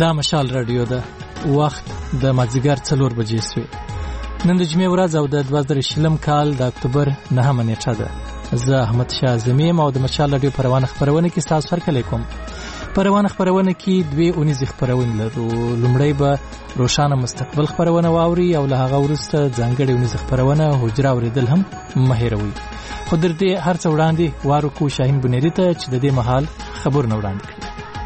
دا مشال رادیو ده. وخت د مازدیګر 4 بجې شوې. نن د جمعې ورځ او د 2020 کال د اکتوبر 9 نیټه ده. زه احمد شاه اعظمي او د مشال رادیو پروانه خبرونه کې تاسو سره کلیکم. پروانه خبرونه کې دوه اونیز خبرونه لرو. لومړی به روشانه مستقبل خبرونه واوري او له هغه وروسته ځانګړي اونیز خبرونه حجره اوریدل هم مهیروي. خو در دې هر څه وړاندې وارو کو شاهین بنيري ته چې د دې محل خبرونه وړاندې کړي.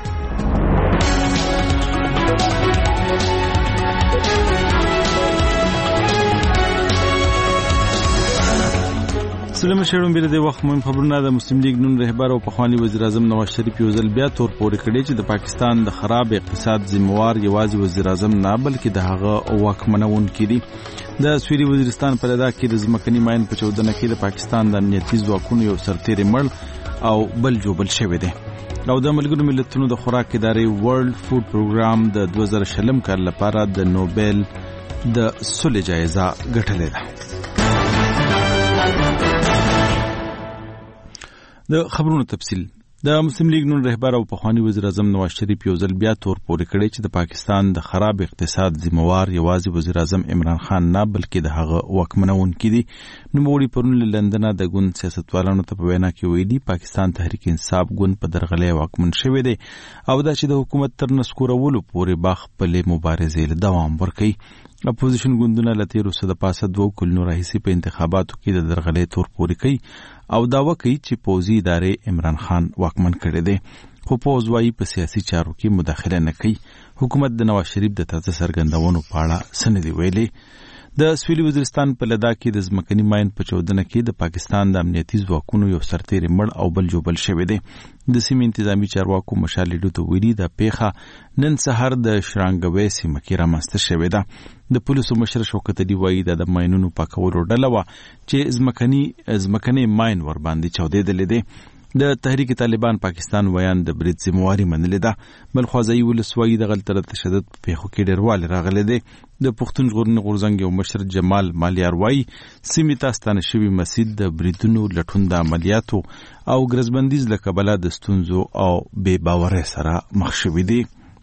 سلام شهرون بیره د وخت مهم خبرونه. د مسلم لیگ نون رهبر او پخوانی وزیر اعظم نواز شریف یو ځل بیا تور پورې کړی چې د پاکستان د خراب اقتصاد ذمہوار یوازې وزیر اعظم نه بلکې د هغه واکمنون کړي. د سویلي وزیرستان په لدا کې د ځمکني ماین په 14 کې د پاکستان د امنیتي ځواکونو یو سرتیری مړ او بل جوبل شوی دی. او د ملګرو ملتونو د خوراک ادارې ورلد فود پروګرام د 2020 کال لپاره د نوبل د صلح جایزه ګټلې ده. د خبرونو تفصیل. د مسلم لیگ نون رهبر او پخوانی وزیر اعظم نواز شریف یو ځل بیا تور پورې کړی چې د پاکستان د خراب اقتصاد ذمہوار یوازې وزیر اعظم عمران خان نه بلکې د هغه واکمنون کړي. نوموړي پرون له لندن د ګوند سیاستوالانو ته په وینا کې ویلي پاکستان تحریک انصاف ګوند په درغلې واکمن شوی دی او دا چې د حکومت تر نسکورولو پورې با خپلې مبارزې دوام ورکوي. اپوزیشن ګوندونه له تیرو څخه د پاسه 2 کلونو راهیسې په انتخاباتو کې د درغلې تور پورې کوي او داوا کوي چې پوځي ادارې عمران خان واکمن کړي دي خو پوځ وايي په سیاسي چارو کې مداخله نه کوي. حکومت د نواز شریف د تازه څرګندونو په اړه سندې ویلي. د سویلي وزیرستان په لدا کې د ځمکني ماین په 14 کې د پاکستان د امنیتي ځواکونو یو سرتیری مړ او بل جوبل شوی دی. د سیمې انتظامی چارواکو مشال لیدو ته ویلي د پیخه نن سحر د شرانګوي سیمه کې رامنځته شوې ده. د پولیسو مشر شوکت علي وایي د ماینونو پاکولو ډله وه چې ځمکني ماین ور باندې چاودېدلې دی. د تحریک طالبان پاکستان ویان د برید ذمہواري منلې ده. بل خوازي ولسوالۍ د غلطه تشدد په پیښو کې ډیروالی راغلی دی. د پښتون ژغورنې غورځنګ یو مشر جمال مالیار وایي سیمې ته ستانه شوي مسجد د بریدونو لټون د عملیاتو او ګرځبندیز له کبله د ستونزو او بې باورۍ سره مخ شوي دي.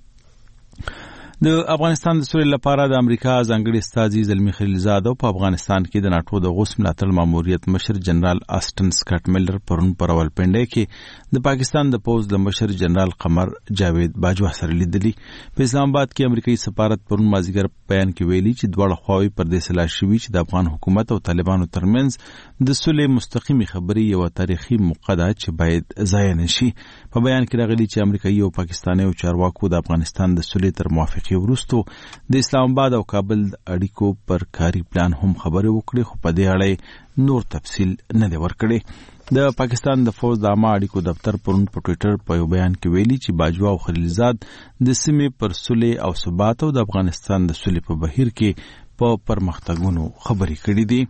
د افغانستان د سولې لپاره د امریکا ځانګړي استازي زلمی خلیلزاد په افغانستان کې د ناتو د غوث ملاتړ ماموریت مشر جنرال آسټن سکاټ میلر پرون پر راولپنډۍ کې د پاکستان د پوز د مشر جنرال قمر جاوید باجوا سره لیدلي. په اسلام آباد کې امریکایي سفارت پرون مازیګر بیان کې ویلي چې دواړه خواوې پر دې سلا شوي چې د افغان حکومت او طالبانو ترمنځ د سولې مستقیمي خبرې یو تاریخي موقع ده چې باید ضایع نشي. په بیان کې راغلي چې امریکایي او پاکستاني او چارواکو د افغانستان د سولې تر موافقې وروسته د اسلام آباد او کابل اړیکو پر کاری پلان هم خبرې وکړي خو په دې اړه نور تفصیل نه دی ورکړی. د پاکستان د فوج د عامه اړیکو دفتر پرون په ټوئیټر په یو بیان کې ویلي چې باجوا او خلیلزاد د سیمې پر سولې او ثبات او د افغانستان د سولې په بهیر کې په پرمختګونو خبرې کړې دي.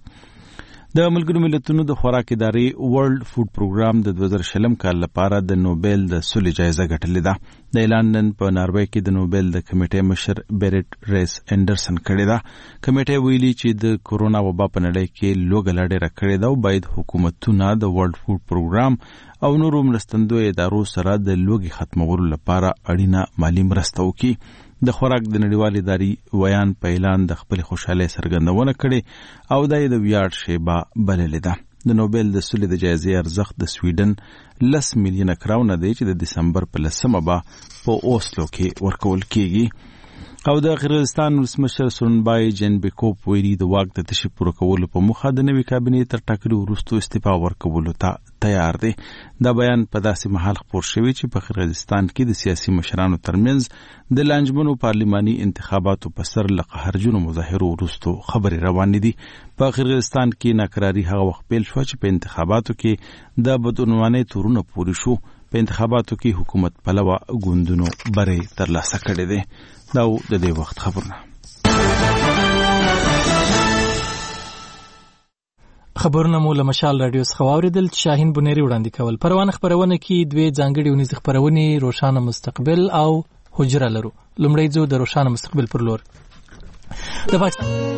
د ملګرو ملتونو د خوراک ادارې ورلد فود پروګرام د 2020 کال لپاره د نوبل د صلح جایزه ګټلې ده. د اعلان نن په ناروې کې د نوبل د کمیټې مشر بیرټ ریس انډرسن کړی ده. کمیټې ویلي چې د کورونا وبا په نړۍ کې لوږه لا ډېره کړې ده او باید حکومتونه د ورلد فود پروګرام او نورو مرستندویو ادارو سره د لوږې ختمولو لپاره اړینه مالي مرسته وکړي. د خوراک د نړیوال ادارې ویان په اعلان د خپل خوشاله څرګندونه کړي او د ویاړ شیبه بللې ده. د نوبل د صلح د جایزې ارزښت د سویډن 10 میلیونه کراونه دی چې د دسمبر په 10مه په اوسلو کې ورکول کیږي. او د قرغیزستان ولسمشر سورنبای جنبیکوف ویلي د واک د تشي پوره کولو په موخه د نوي کابینې تر ټاکلو وروسته استعفا ورکولو ته تیار دی. دا بیان په داسې مهال خپور شوی چې په قرغیزستان کې د سیاسي مشرانو ترمنځ د لانجمنو پارلماني انتخاباتو په سر له قهرجنو مظاهرو وروسته خبرې روانې دي. په قرغیزستان کې ناکراری هغه وخت پیل شو چې په انتخاباتو کې د بدعنوانۍ تورونه پوري شو. په انتخاباتو کې حکومت پلوه ګوندونو بری ترلاسه کړی دی. دا د دې وخت خبرونه. خبرونه مو له مشال رادیو څخه واوریدل چې شاهین بنيري وړاندې کول. پروانه خبرونه کې دوه ځانګړي ونیز خبرونه روشانه مستقبل او حجره لرو. لومړی ځو د روشانه مستقبل پر لور. د پاکستان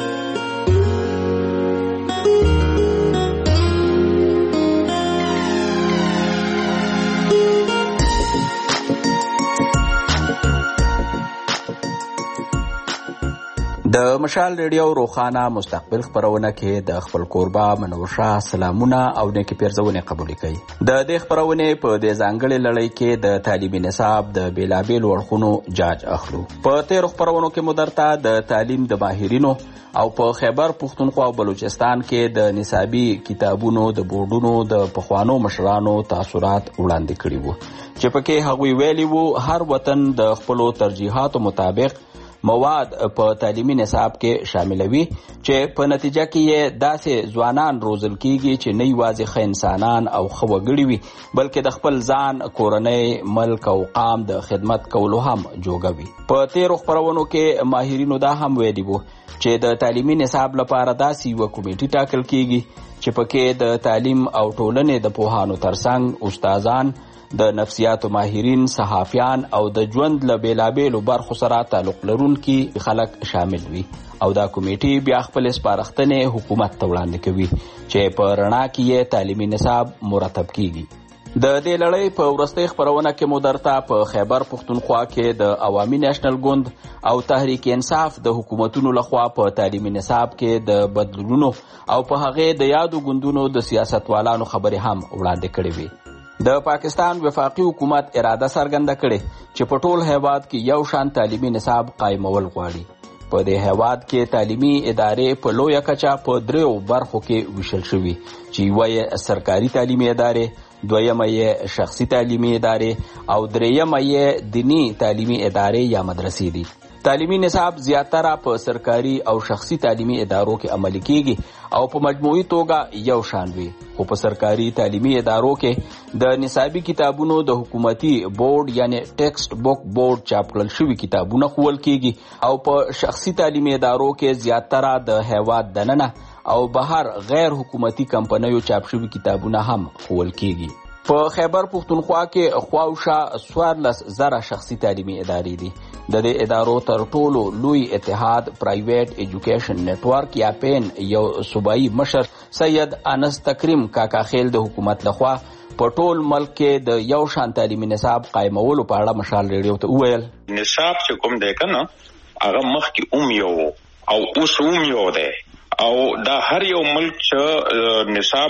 د مشال ریډیو روخانه مستقبل خبرونه کې د خپل کوربه منوشه سلامونه او نیکی پیرزونه قبول کړي. د دې خبرونه په د ځانګړي لړۍ کې د تعلیمي نصاب د بیلابیل ورخونو جاج اخلو. په تیر خبرونو کې مدرته د تعلیم د ماهرینو او په خیبر پختونخوا او بلوچستان کې د نصابي کتابونو د بورډونو د پخوانو مشرانو تاثرات وړاندې کړي وو چې پکې هغوی ویلي وو هر وطن د خپل ترجیحاتو مطابق مواد په تعلیمي نصاب کې شاملوي چې په نتیجه کې یې داسې ځوانان روزل کیږي چې نه یوازې ښه انسانان او ښه وګړي وي بلکې د خپل ځان، کورنۍ، ملک او قام د خدمت کولو هم جوګه وي. په تیرو خبرونو کې ماهرینو دا هم ویلي وو چې د تعلیمي نصاب لپاره داسې یوه کمیټې ټاکل کیږي چې پکې د تعلیم او ټولنې د پوهانو ترڅنګ استادان، د نفسیاتو ماهرین، صحافیان او د ژوند له بیلابیلو برخو سره تعلق لرونکي خلک شامل وي او دا کمیټې بیا خپل سپارښتنې حکومت ته وړاندې کوي چې په رڼا کې یې تعلیمي نصاب مرتب کیږي. د دې لړۍ په وروستۍ خبرونه کې مو درته په خیبر پختونخوا کې د عوامي نیشنل ګوند او تحریک انصاف د حکومتونو لخوا په تعلیمي نصاب کې د بدلونونو او په هغې د یادو ګوندونو د سیاستوالانو خبرې هم وړاندې کړې وي. د پاکستان وفاقي حکومت اراده څرګنده کړې چې په ټول هیواد کې یو شان تعلیمي نصاب قایمول غواړي. په دې هیواد کې تعلیمي ادارې په لویه کچه په دریو برخو کې ویشل شوي چې یوه یې سرکاري تعلیمي ادارې، دویمه یې شخصي تعلیمي ادارې او دریمه یې دینی تعلیمي ادارې یا مدرسې دي. تعلیمي نصاب زیاتره په سرکاري او شخصي تعلیمي ادارو کې عملي کیږي او په مجموعي توګه یو شان وي، خو په سرکاري تعلیمي ادارو کې د نصابي کتابونو د حکومتي بورډ یعنی ټیکسټ بک بورډ چاپ کړل شوي کتابونه ښوول کیږي او په شخصي تعلیمي ادارو کې زیاتره د هیواد دننه او بهر غیر حکومتي کمپنیو چاپ شوي کتابونه هم ښوول کیږي. په خیبر پختونخوا کې خواوشا 14,000 شخصي تعلیمي ادارې دي. د دې ادارو تر ټولو لوی اتحاد پرایویټ ایجوکیشن نیټورک یا پین یو صوبایي مشر سید انس تکریم کاکا خیل د حکومت لخوا په ټول ملک کې د یو شان تعلیمي نصاب قایمولو په اړه مشال ریډیو ته وویل. نصاب چې کوم دی کنه هغه مخکې یو او اوس یو دی او دا هر یو ملک چې نصاب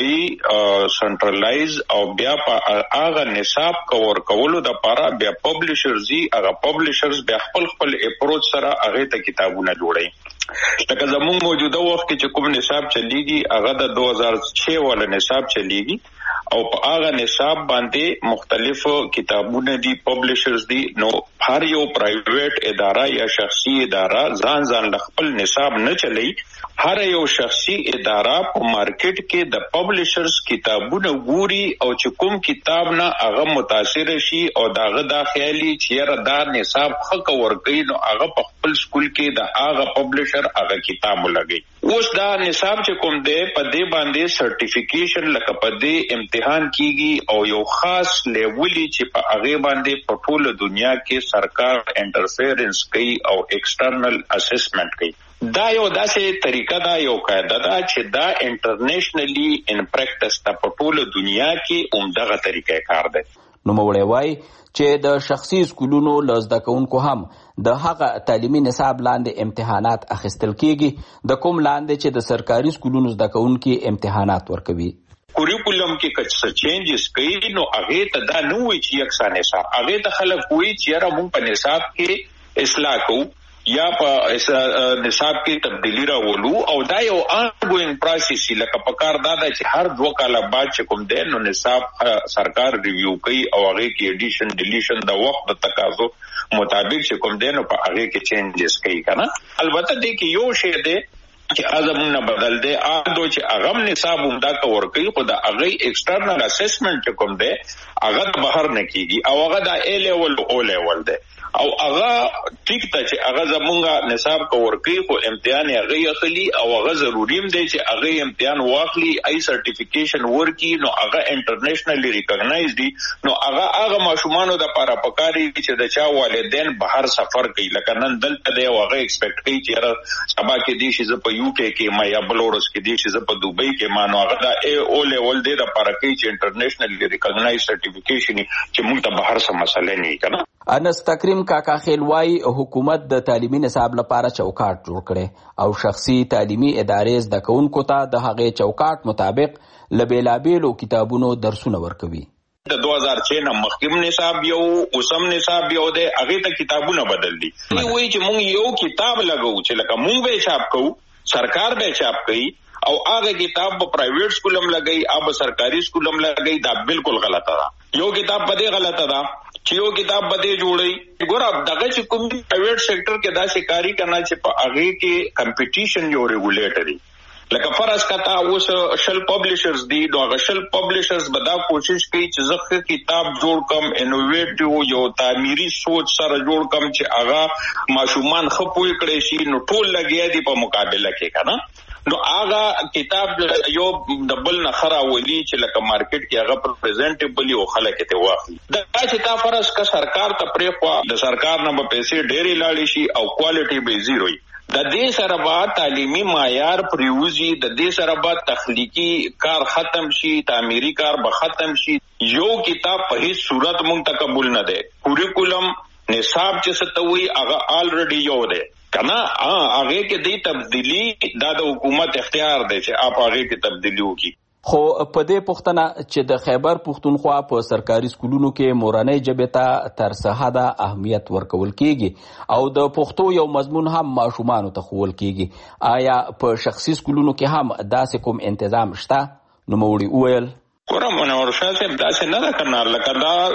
جوړي سنټرلایز او بیا په هغه نصاب کور کولو د لپاره بیا پبلشرز هغه پبلشرز بیا خپل اپروچ سره هغه ته کتابونه جوړي. لکه زموږ موجوده وخت کې چې کوم نصاب چلیږي هغه د 2006 والا نصاب چلیږي او په هغه نصاب باندې مختلف کتابونه دي، پبلشرز دي. نو هر یو پرایویټ اداره یا شخصي اداره ځان خپل نصاب نه چلی، هر یو شخصي اداره په مارکیټ کې د پبلشرز کتابونه ګوري او چې کوم کتاب نه هغه متاثر شي او داغه دا خیالي چې دا نصاب حق ورکړي نو هغه په خپل سکول کې د هغه پبلشر هغه کتاب لګي. اوس دا نصاب چې کوم دی په دې باندې سرټیفیکیشن لکه په دې امتحان کیږي او یو خاص لیولي چې په هغه باندې په ټوله دنیا کې سرکار انټرفیرنس کوي او ایکسټرنل اسسمنت کوي. دا یو داسې طریقه دا یو قاعده ده چې دا انټرنیشنلی ان پریکټس ته په ټوله دنیا کې عمدغه طریقه کار ده. نو موړی وای چې د شخصي سکولونو له زده کوونکو هم د هغه تعلیمي نصاب لاندې امتحانات اخیستل کیږي د کوم لاندې چې د سرکاري سکولونو زده کوونکي امتحانات ورکوي. کوریکولم کې کڅ چینجز کوي نو هغه ته دا نه وایي چې یکسان نصاب، هغه ته خلک وایي چې را مونږ په نصاب کې اصلاح کوو یا په نصاب کې تبدیلی راولو او دا یو آنګوینګ پروسس لکه په کار دا چې هر 2 کاله بعد چې کوم دی نو نصاب سرکار ریویو کوي او هغه کې ایډیشن ډیلیشن د وخت د تقاضو مطابق چې کوم دی نو په هغه کې چینجز کوي کنه. البته دې کې یو شی دی چې ازمونه بدل دی اګو چې هغه نصاب عمدا کور کوي خو دا هغه ایکسټرنل اسسمنت کوم دی هغه بهر نه کیږي او هغه د ا لیول او لیول دی او هغه ټیک ته چې هغه زمونږه نصاب کور کوي خو امتحان هغه اخلي او هغه ضروري دی چې هغه امتحان واخلي ای سرټیفیکیشن ورکی نو هغه انټرنیشنلی ریکګنایز دي نو هغه ماشومانو د لپاره پکاري چې د چا والدین بهر سفر کوي لکه نن دلته دی هغه ایکسپیکټ کوي چې سبا کې دي چې په یو کې کې ما یا بلورس کې دي چې په دوبۍ کې ما نو هغه د ا او لیول دی د لپاره کوي چې انټرنیشنلی ریکګنایز سرټیفیکیشن چې موږ ته بهر سم مسله نه کنا. انس تکریم کاکا خیل وای حکومت د تعلیمي نصاب لپاره چوکاټ جوړ کړي او شخصي تعلیمي ادارې زده کوونکو ته د هغې چوکاټ مطابق له بیلابیلو کتابونو درسونه ورکوي. د 2006 مخکیم نصاب یو اوسم نصاب یو دی، هغه ته کتابونه بدل دي. وایي چې مونږ یو کتاب لګو چې لکه مونږ به چاپ کوو، سرکار به چاپ کوي او هغه کتاب په پرایویټ سکولم لګي او سرکاري سکولم لګي. دا بالکل غلطه ده. یو کتاب بده غلطه ده چې یو کتاب بده جوړي. ګوره دغه چې کوم پرایویټ سېکټر کې دا شکاري کرنا چې په هغه کې کمپټیشن یو ریګولیټري لکه فرض کتا اوس شل پبلشرز دي، نو هغه شل پبلشرز به دا کوشش کوي چې زه کتاب جوړ کم، انوویټیو یو تعمیري سوچ سره جوړ کم چې هغه ماشومان خپوي کړي شي. نو ټول لګیا دي په مقابله کې کنه. نو هغه کتاب یو د بل نه خراولي چې لکه مارکیټ کې هغه پریزنټیبلی او خلک ته واخلي. دا چې تا فرض کا سرکار ته پرې د سرکار نه به پیسې ډېرې لاړې شي او کوالټي به زیرو وي. د دې سره به تعلیمي معیار پریوزي، د دې سره به تخلیقي کار ختم شي، تعمیري کار به ختم شي. یو کتاب په هیڅ صورت مونږ ته قبول نه دی. کوریکولم نصاب چې ستوي هغه آلریډي یو دی کنه. هغه کې د تبدیلی دا د حکومت اختیار دی چې آپ هغه کې تبدیلی وکړي. خو په دې پوښتنه چې د خیبر پښتونخوا په سرکاري سکولونو کې مورنۍ ژبې ته تر څه حده اهمیت ورکول کیږي او د پښتو یو مضمون هم ماشومانو ته ښوول کیږي، آیا په شخصي سکولونو کې هم داسې کوم انتظام شته؟ نوموړي وویل ګوره منور شاه صاحب داسې نه ده کنه. لکه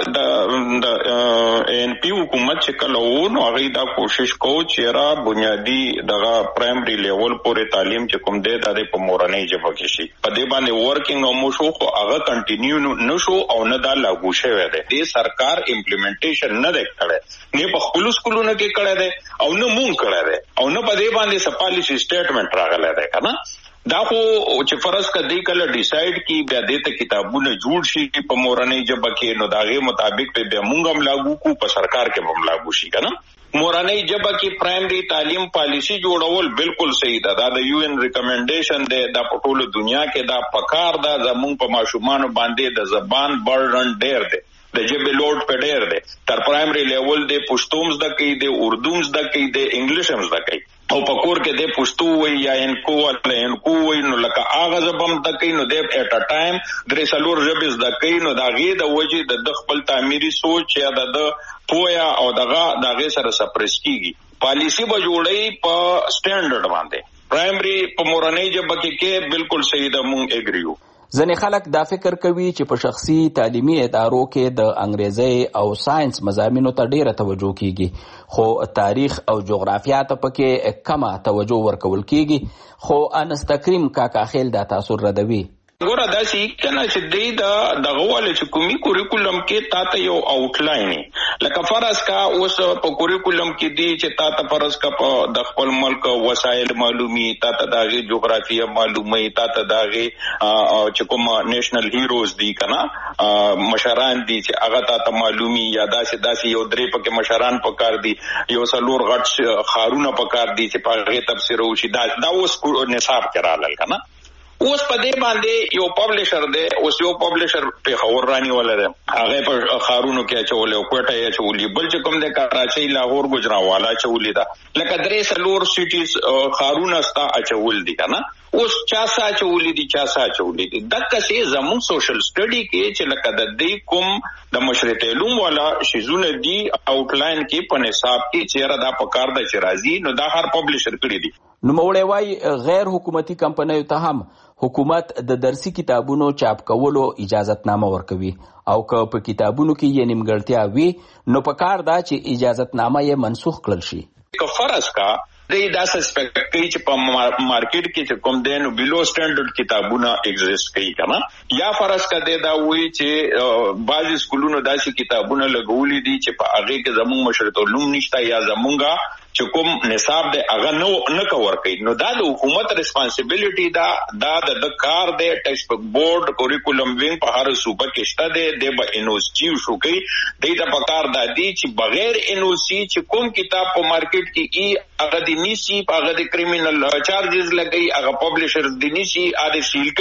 دا د ان پی حکومت چې کله و نو هغه دا کوشش کو چې را بنیادی دغه پرایمري لیول پورې تعلیم چې کوم دی دا په مورنۍ ژبه کې شي. په دې باندې ورکینګ او موشو خو هغه کنټینیو نشو او نه دا لاګو شوی دی. د سرکار امپلیمنټیشن نه دی کړی، نه په خپل سکولونو کې کړی دی او نه مونږ کړی دی او نه په دې باندې سپالیسی سټیټمنټ راغلی دی کنه. دا خو چې فرض کدی کله ډیسایډ کی بیا دې ته کتابونه جوړ شي په مورنۍ ژبه کې، نو داغه مطابق په بیا مونږ هم لاګو کو، په سرکار کې هم لاګو شي کنه. مورنۍ ژبه کې پرایمري تعلیم پالیسی جوړول بالکل صحیح ده. دا د یو ان ریکمنډیشن ده، دا په ټوله دنیا کې دا پکار ده. زمونږ په ماشومان باندې د زبان برډن ډېر ده، د ژبې لوډ په ډېر ده. تر پرایمري لیول د پښتو زده کوي، د اردو زده کوي، د انګلیش هم زده کوي او په کور کې د پښتو وي یا انکو ولا انکو وي. نو لکه هغه زبم زده کوي نو د اټ ا ټایم درې څلور ژبې زده کوي. نو دا غي د وجې د خپل تعمیري سوچ یا د پویا او دغه سره سپریس کیږي. پالیسی به جوړي په سټانډرډ باندې. پرایمري په مورنۍ ژبه کې بالکل صحیح ده، مونږ اګریو. ځینې خلک دا فکر کوي چې په شخصي تعلیمي ادارو کې د انګریزي او ساينس مضامینو ته ډیره توجه کیږي، خو تاریخ او جغرافیا ته پکې کمه توجه ورکول کیږي. خو انس تکریم کاکا خیل دا تاثر ردوي. ګوره دا شي کنه چې دی دغه واله چې کومي کوریکولم کې تاسو یو آوټلاین لکه فرض کا اوس په کوریکولم کې دی چې تاسو فرض کا په د خپل ملک وسایل معلومي، تاسو دغه جغرافیه معلومي، تاسو دغه چې کوم نېشنل هیروز دی کنه مشران دي چې هغه تاسو معلومي، یا داسې یو درې پکې مشران پکار دي، یو څلور غټ خارونه پکار دي چې په هغه تفسیر وشي. دا اوس نصاب کې رالل کنه. اوس په دې باندې یو پبلشر دی، اوس یو پبلشر په خور رانی ولر هغه په خارونو کې اچول او کوټه یې اچولې، بل چې کوم د کراچۍ لاهور ګجراوالا اچولې ده، لکه درې څلور سټیز خارونه ستا اچول دي کنه. اوس چا سا اچولې دي، چا سا اچولې دي. دغه څه زموږ سوشل سټډي کې چې لکه د دې کوم د مشرق علوم والا شیزونه دي آوټلاین کې په نصاب کې چیرې دا پکار د شرازي نو دا هر پبلشر کړی دي. نو موړی وای غیر حکومتي کمپنیو ته هم حکومت د درسي کتابونو چاپ کولو اجازتنامه ورکوي او که په کتابونو کې یې نیمګړتیا وي نو پکار دا چې اجازتنامه یې منسوخ کړل شي. که فرض کا دا سسپیکټ کوي چې په مارکیټ کې چې کوم دین بلو سټانډرډ کتابونه ایگزیست کوي کنه، یا فرض کا دا وایي چې بعضی سکولونو داسې کتابونه لګولې دي چې په هغه کې زموږ مشرق علوم نشته یا زمونږه چې کوم نصاب دی هغه نه کور کوي. نو دا د حکومت ریسپانسیبিলিټي دا د کار دی. ټیکسټ بک بورډ کوریکولم وینګ په هر صوبه کې شته دی، د به انوسټي شو کوي. د پکار دادی چې بغیر انوسي چې کوم کتاب په مارکیټ کې هغه د نیسی هغه د کریمینل چارجز لګي، هغه پبلشرز د نیسی اده سیل کوي.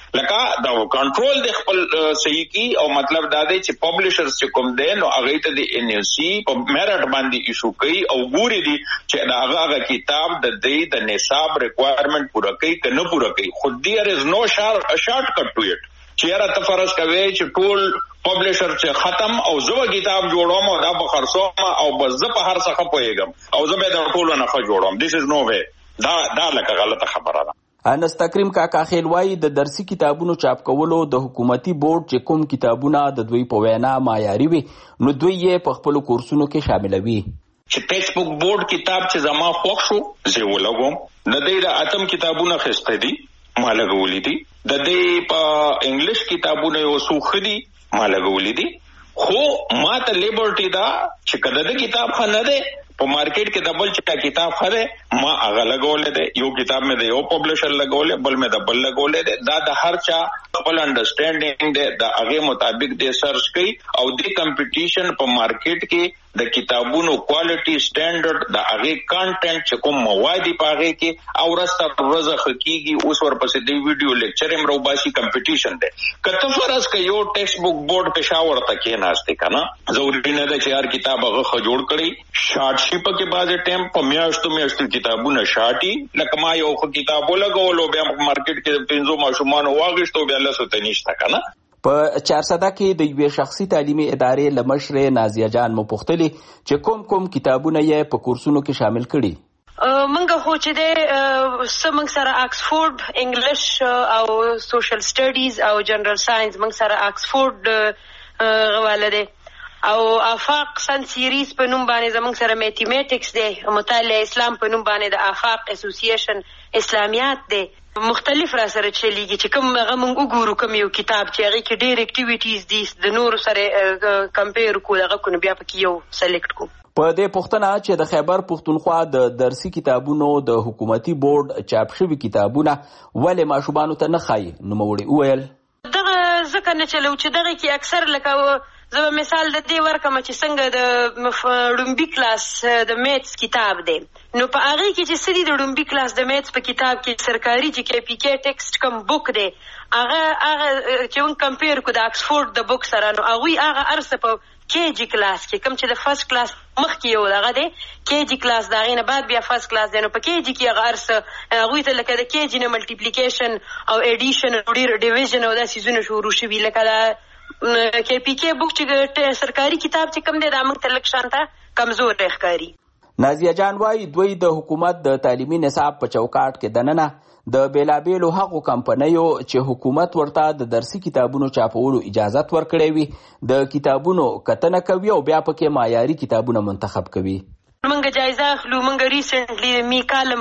لکه دا کنټرول د خپل صحیح کی او مطلب دا دی چې پبلشرز چې کوم دی نو هغه ته د ان یو سی په میرټ باندې ایشو کوي او ګوري دي چې دا هغه کتاب د نصاب ریکوایرمنٹ پوره کوي که نه پوره کوي. خو there is no shortcut to it. چیرې ته فرض کوي چې ټول پبلشر چې ختم او زه کتاب جوړوم او دا به خرڅوم او بس زه په هر څه پوهیږم او زه به د ټولو نه جوړوم. This is no way. دا لکه غلطه خبره ده. انس تکریم کاکا خیل وایي د درسي کتابونو چاپ کولو د حکومتي بورډ چې کوم کتابونه د دوی په وینا معیاري وي نو دوی یې په خپلو کورسونو کې شاملوي. چې ټیکسټ بک بورډ کتاب چې زما خوښ شو زه ولګوم. د دې د اتم کتابونه خسته دي ما لګولې دي. د دې په انګلیش کتابونه یو څو خدي ما لګولې دي. خو ما ته لیبرټي دا چې کله د کتاب خنه ده په مارکیټ کې د بل چې کتاب خره ما هغه لګولې ده. یو کتاب مې د یو پبلشر لګولې بل مې د بل لګولې ده. دا د هر چا خپل انډرسټانډینګ ده د هغه مطابق د سرچ کوي او د کمپټیشن په مارکیټ کې د کتابونو کوالټي سټانډرډ د هغه کانټینټ چې کوم مواد په هغه کې او راسته ورځ خکېږي اوس ورپسې د ویډیو لیکچر هم روباسي کمپټیشن ده. کته فرض ک یو ټیکسټ بک بورډ پېښور ته کې ناشته کنه ضروري نه ده چې هر کتاب هغه جوړ کړي. شارټ شیپ کې بعض ټیم په میاشتو کتابونه شاټي لکه ما یو کتاب ولګولو بیا مارکیټ کې پنځو ماشومان واغښتو بیا لاسو ته نشته کنه. په 400 کې د یوې شخصي تعلیمي ادارې له مشرې نازیه جان مو پوښتلي چې کوم کتابونه یې په کورسونو کې شامل کړي. منګه خو چې د سمنګ سره آکسفورد انګلیش او سوشل سټډیز او جنرال ساينس منګ سره آکسفورد غواله ده او آفاق سن سیریز په نوم باندې زمونږ سره میتھمیټکس دی. مطالعه اسلام په نوم باندې د آفاق اسوسییشن اسلامیات دی. مختلف را سره چلیږي چې کوم هغه مونږ وګورو کوم یو کتاب چې هغه کې ډېر اکټیویټیز دي د نور سره کمپیر کو دغه کو بیا پکې یو سلیکټ کو. په دې پوښتنه چې د خیبر پښتونخوا د درسي کتابونو د حکومتي بورډ چاپ شوي کتابونه ولې ماشومانو ته نه ښایي نوموړي وویل دغه ځکه نه چلو چې دغه کې اکثر لکه زه مثال د دې ورکم چې څنګه د ډومبي کلاس د میتس کتاب دی نو په هغه کې چې سړي د ډومبي کلاس د میتس په کتاب کې سرکاري چې کې پی کې ټیکسټ کم بوک دی هغه چې اون کمپیر کو د آکسفورد د بوک سره نو هغه ارسه په کې جی کلاس کې کوم چې د فرست کلاس مخکې یو دغه دی کې جی کلاس دا غینه بعد بیا فرست کلاس دی نو په کې جی کې هغه ارسه هغوی ته لکه د کې جی نه ملټیپلیکیشن او ایډیشن او ډیویژن او دا سیزونه شروع شوي لکه دا کې پی کې بوک چې سرکاري کتاب چې کوم دی دا موږ ته لږ شانته کمزور ښکاري. نازیه جان وایي دوی د حکومت د تعلیمي نصاب په چوکاټ کې دننه د بیلابیلو هغو کمپنیو چې حکومت ورته د درسي کتابونو چاپولو اجازت ورکړی وي د کتابونو کتنه کوي او بیا پکې معیاري کتابونه منتخب کوي. منګه جایزه اخلو منګه ریسنټلی می کالم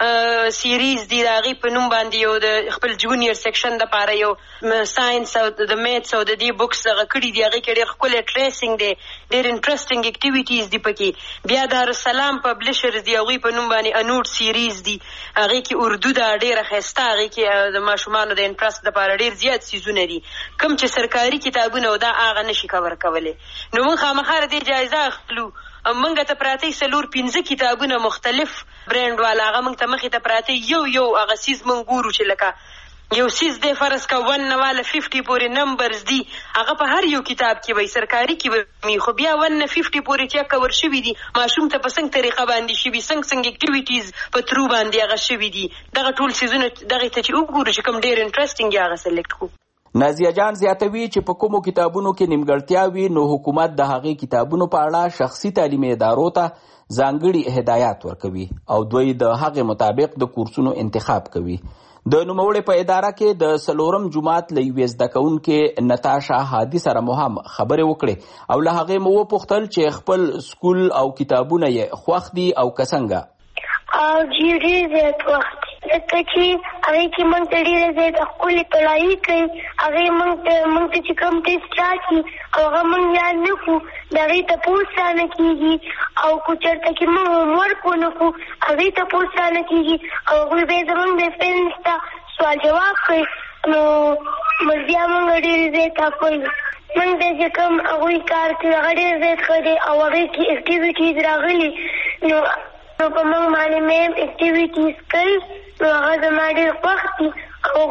سیریز دی داغي په نوم باندې یو د خپل جونیئر سیکشن د پاره یو ساينس او د میتس او د دې بوکس هغه کړي دی هغه کې ډېر خپل ټریسینګ دی ډېر انټرېسټینګ اکټیویټیز دی پکې بیا د رسلام پبلشرز دی هغه په نوم باندې انوټ سیریز دی هغه کې اردو دا ډېر خسته هغه کې د ماشومانو د انټرېست لپاره ډېر زیات سیزونه دي کوم چې سرکاري کتابونه دا هغه نشي کور کولای نو موږ خامخا دې جایزه اخلو. منګه ته پراته 4-5 کتابونه مختلف برند والا هغه موږ ته مخې ته پراته یو هغه سیز موږ ګورو چې لکه یو سیز دی فرض کا 1 والا 50 پورې نمبرز دي هغه په هر یو کتاب کې وي سرکاري کې وي خو بیا 1 50 پورې چې کور شوي دي ماشوم ته په څنګه طریقه باندې شوي څنګه اکټیویټیز په ترو باندې هغه شوي دي دغه ټول سیزونه دغه ته چې وګورو چې کوم ډېر انټرېسټینګ هغه سلیکټ کو. نازیه جان زیاتوي چې په کومو کتابونو کې نیمګړتیا وي نو حکومت د هغې کتابونو په اړه شخصي تعلیمي ادارو ته ځانګړي هدایات ورکوي او دوی د هغې مطابق د کورسونو انتخاب کوي. د نوموړې په اداره کې د 4م جماعت له یوې زده کوونکې نتاشا هادي سره مو هم خبرې وکړې او له هغې مو وپوښتل چې خپل سکول او کتابونه یې خوښ دي او که څنګه. ډېر زیات وخت ځکه چې هغې کې موږ ته ډېره زیاته ښکلې پړایي کوي هغې موږ ته چې کوم ټیسټ راکړي او هغه موږ یاد نه کړو د هغې تپوس رانه کېږي او که چېرته کې موږ هومورک ونه کړو هغې تپوس رانه کېږي او هغوی بیا زموږ د فرینډز ته سوال جواب کوي نو بیا موږ ډېرې زیاته کوي موږ ته چې کوم هغوی کار کوي هغه ډېر زیات ښه دی او هغې کې اکټیویټیز راغلي نو په موږ باندې میم اکټیویټیز کوي نو هغه زما ډېر خوښ دي او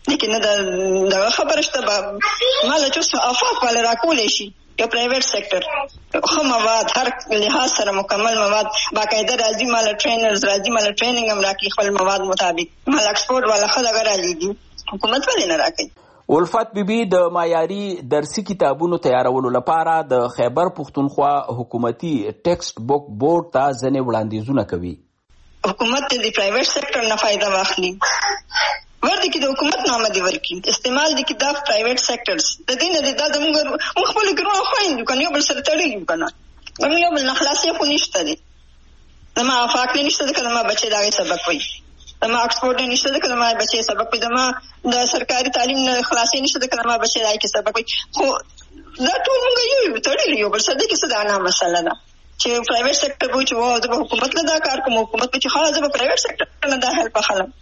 لیکن دا خبره شته مال چې افاق ولا راکول شي یو پرایویټ سېکټر خو مواد هر لحاظ سره مکمل مواد باقاعده راځي مال ټرینرز راځي مال ټریننګ هم راکړي خپل مواد مطابق مال ایکسپورټ والا خلک راځي حکومت ولې نه راکړي. الفت بیبي د معیاري درسي کتابونو تیارولو لپاره د خیبر پښتونخوا حکومتي ټیکسټ بک بورډ ته ځنې وړاندیزونه کوي. حکومت د پرایویټ سېکټر نه فائدہ واخلي ورته کې د حکومت نامه دی ورکی استعمال د کتاب پرایویټ سېکټرز د دې نه د موږ خپل ګرو خويندو کنه یو بل سره تړي کنه موږ یو بل خلاصې خو نشته دي زما افاق نشته د کلمه بچي دا سبق وي زما ایکسپورټ نشته د کلمه بچي سبق وي زما د سرکاري تعلیم نه خلاصې نشته د کلمه بچي دا کې سبق وي خو دا ټول موږ یو تړي یو بل سره کې څه دا نه مسله ده چې پرایویټ سېکټر وو چې وو د حکومت نه دا کار کوم حکومت په چې خلاص د پرایویټ سېکټر نه دا هلپ خلم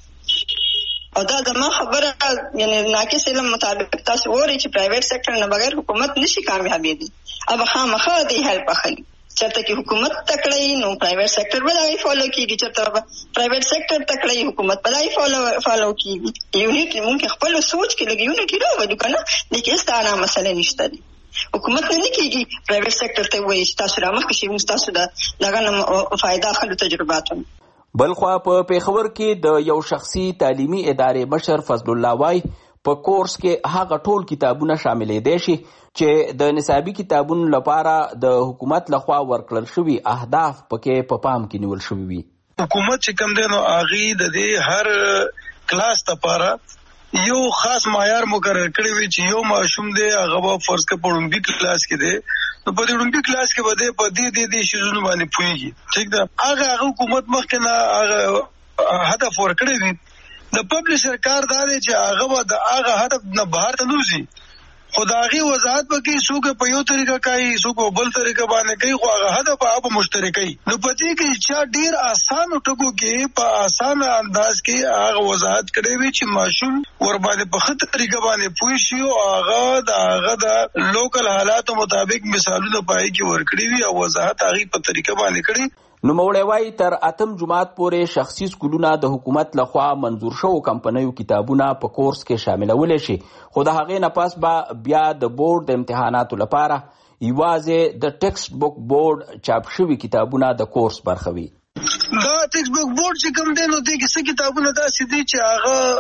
او دا زما خبره یعنی ناقص علم مطابق تاسو وری چې پرایویټ سېکټر نه بغیر حکومت نشي کامیابېدی اب خامخا دی هلپ اخلي چرته کې حکومت تکړه نو پرایویټ سېکټر بلای فالو کیږي چرته پرایویټ سېکټر تکړه حکومت بلای فالو کیږي یونټ مونږ خپل سوچ کې لګي یونټ راوړو کنه لیکن ستاره مسله نشته دي حکومت نه کیږي پرایویټ سېکټر ته وایي چې تاسو رامخ کې موږ تاسو دغه فائدہ خلکو تجرباتو. بلخوا په پیښور کې د یو شخصي تعلیمي ادارې مشر فضل الله وای په کورس کې هغه ټول کتابونه شاملې دي چې د نصابي کتابونو لپاره د حکومت لخوا ورکړل شوی اهداف پکې په پام کې نیول شوی وي. حکومت چې کوم دی نو اغي د دې هر کلاس لپاره یو خاص معیار مقرر کړی وي چې یو ماشوم دی هغه په فرض کې پړومبي کلاس کې دی نو په دې ډومبي کلاس کې بده په دې شیزونو باندې پويږي ٹھیک ده هغه حکومت مخکې نه هغه هدف ورکړی وي د پبلشر کار دا دی چې هغه د هغه هدف نه بهر ته نوځي خدایي وضاحت وکي څوک په یو طریقه کوي څوک په بل طریقه باندې کوي خو هغه هدف په مشترکي نو پدې کې چې ډیر آسان ټکو کې په آسان انداز کې هغه وضاحت کړی وي چې ماشوم ور باندې په خط طریقه باندې پوي شي او هغه د لوکل حالات مطابق مثالونه پای کې ورکړي وي او وضاحت هغه په طریقه باندې کړي. نو موړوي تر اتم جمعات پورې شخصي سکولونه د حکومت لخوا منظور شو کمپنیو کتابونه په کورس کې شاملول شي خو د هغې نه پس به بیا د بورډ د امتحاناتو لپاره یوازې د ټیکسټ بک بورډ چاپ شوي کتابونه د کورس برخه وي. دا ټیکسټ بک بورډ چې کوم دی نو دغه څه کتابونه داسې دي چې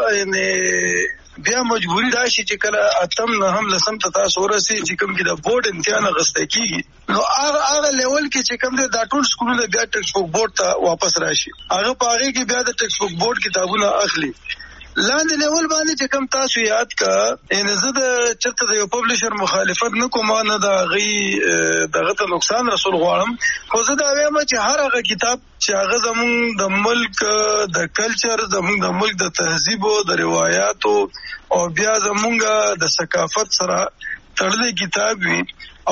هغه بیا مجبوری راشي چې کله اتم نه هم لسم ته تاسو ورسي چې کوم کې د بورډ امتحان غسته کیږي نو هغه لیول کې چې کوم د ټول سکولونو بیا ټیکسټ بک بورډ ته واپس راشي هغه پاره کې بیا د ټیکسټ بک بورډ کتابونه اخلي لاندې لیول باندې چې کوم تاسو یاد کا ان زه د چرته د یو پبلشر مخالفت نه کوم نه د غي دغه ته نقصان رسول غواړم خو زه دا وایم چې هر هغه کتاب چې هغه زموږ د ملک د کلچر زموږ د ملک د تهذیب او د روایتو او بیا زموږ د ثقافت سره تړلې کتاب وي او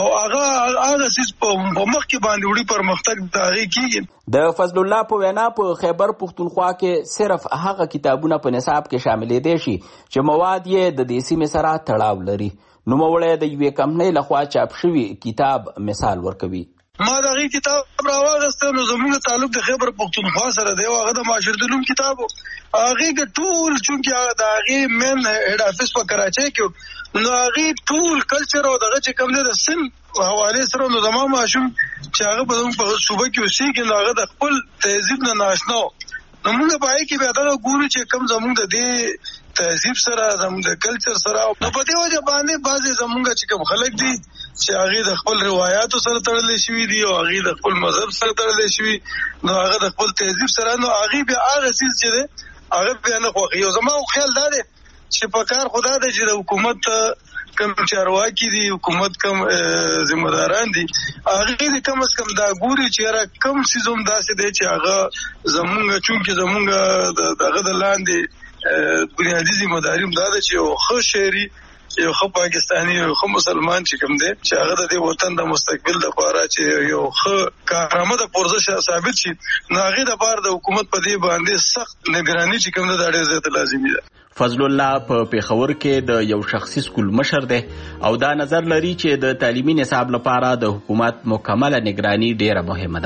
هغه سیس په مخ کې باندې وړي پرمختګ داغي کیږي. د فضل الله په وینا په خیبر پښتونخوا کې صرف هغه کتابونه په نصاب کې شاملې دي چې مواد یې د دې سیمې سره تړاو لري. نو موړی د یوې کمپنۍ لخوا چاپ شوی کتاب مثال ورکوي. ما دغه کتاب راوغسته نو زموږ تعلق د خیبر پښتونخوا سره دی هغه د معاشر علوم کتاب هغه د ټول چونکه د هغه مین هډ افیس په کراچۍ کې نو هغه ټول کلچر او دغه چې کوم د سن حواله سره نو زموږ ماشوم چې هغه په صوبه کې اوسېږي نو هغه د خپل تهذیب نه ناشنا نو موږ په هغه کې بیا دا ګورو چې کوم زموږ د دې تهذیب سره زموږ د کلچر سره نو په دې وجه باندې بعضي زموږ چې کوم خلک دي چې هغه د خپل روایتو سره تړلې شوی دي او هغه د خپل مذهب سره تړلې شوی نو هغه د خپل تهذیب سره نو هغه بیا هغه چیز چې ده هغه بیا نه خوښي او زما خیال دا دی چې په کار خدا دی چې د حکومت کم چارواکي دي حکومت کم ذمہ داران دي هغه دې کم از کم دا ګوري چې را کم سيزوم داسې دی چې هغه زمونږ چونکه زمونږ دغه د لاندې بنیادی ذمہ داري دا ده چې خو شهري یو خو پاکستاني یو خو مسلمان چې کوم دی چې هغه د دې وطن د مستقبل لپاره چې یو خو کارآمد پرځه ثابت شي نو هغه د بار د حکومت په دې باندې سخت نگرانی چې کوم د ډېر زیات لازمي ده. فضل الله په پیښور کې د یو شخصي سکول مشر دی او دا نظر لري چې د تعلیمي نصاب لپاره د حکومت مکمله نگرانی ډیره مهمه ده.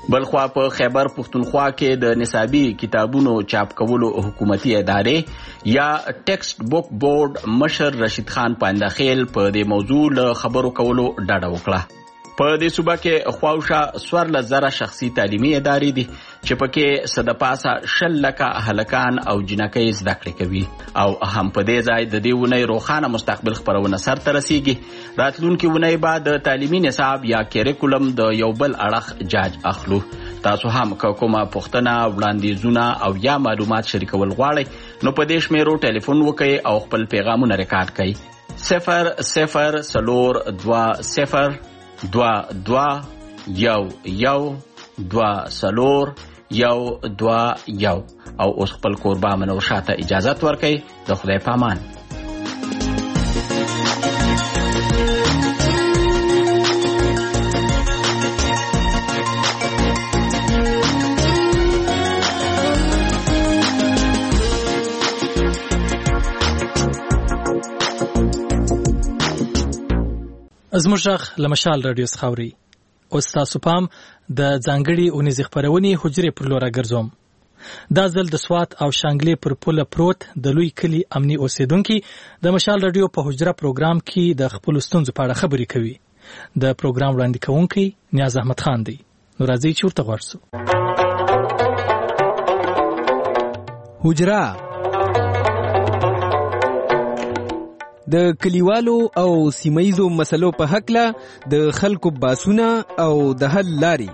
بلخوا په خیبر پختونخوا کې د نصابي کتابونو چاپ کولو حکومتي ادارې یا ټیکسټ بوک بورډ مشر رشید خان پاندخیل په دې موضوع له خبرو کولو ډاډه وکړه. په دې صوبه کې خواوشا 14,000 شخصي تعلیمي ادارې دي چې پکې صد پاسه 10 لکه هلکان او جنکۍ زده کړې کوي او هم په دې ځای د دې ونې روښانه مستقبل خبرونه سرته رسیږي. راتلونکي ونې بعد د تعلیمي نصاب یا کریکولم د یو بل اړخ جاج اخلو. تاسو هم کومه پوښتنه وړاندیزونه او یا معلومات شریکول غواړئ نو په دې شمیرو ټلیفون وکړئ او خپل پیغامونه ریکارډ کړئ. 002-0-22-1-1-2-1 او اوس خپل کوربه منور شاته اجازت ورکړئ. د خدای پامان. زموږ غږ له مشال رادیو څخه اورئ. اوس تاسو پام د ځانګړي اونیزې خپرونې حجرې پر لور راګرځوم. دا ځل د سوات او شانګلې پر پوله پروت د لوی کلي امني اوسیدونکي د مشال رادیو په حجره پروګرام کې د خپل ستونزو په اړه خبرې کوي. د پروګرام وړاندې کوونکی نیاز احمد خان دی. نو راځئ چې ورته غوږ شو. حجره د کلیوالو او سیمایزو مسلو په حقله د خلکو باسونه او د حل لاري.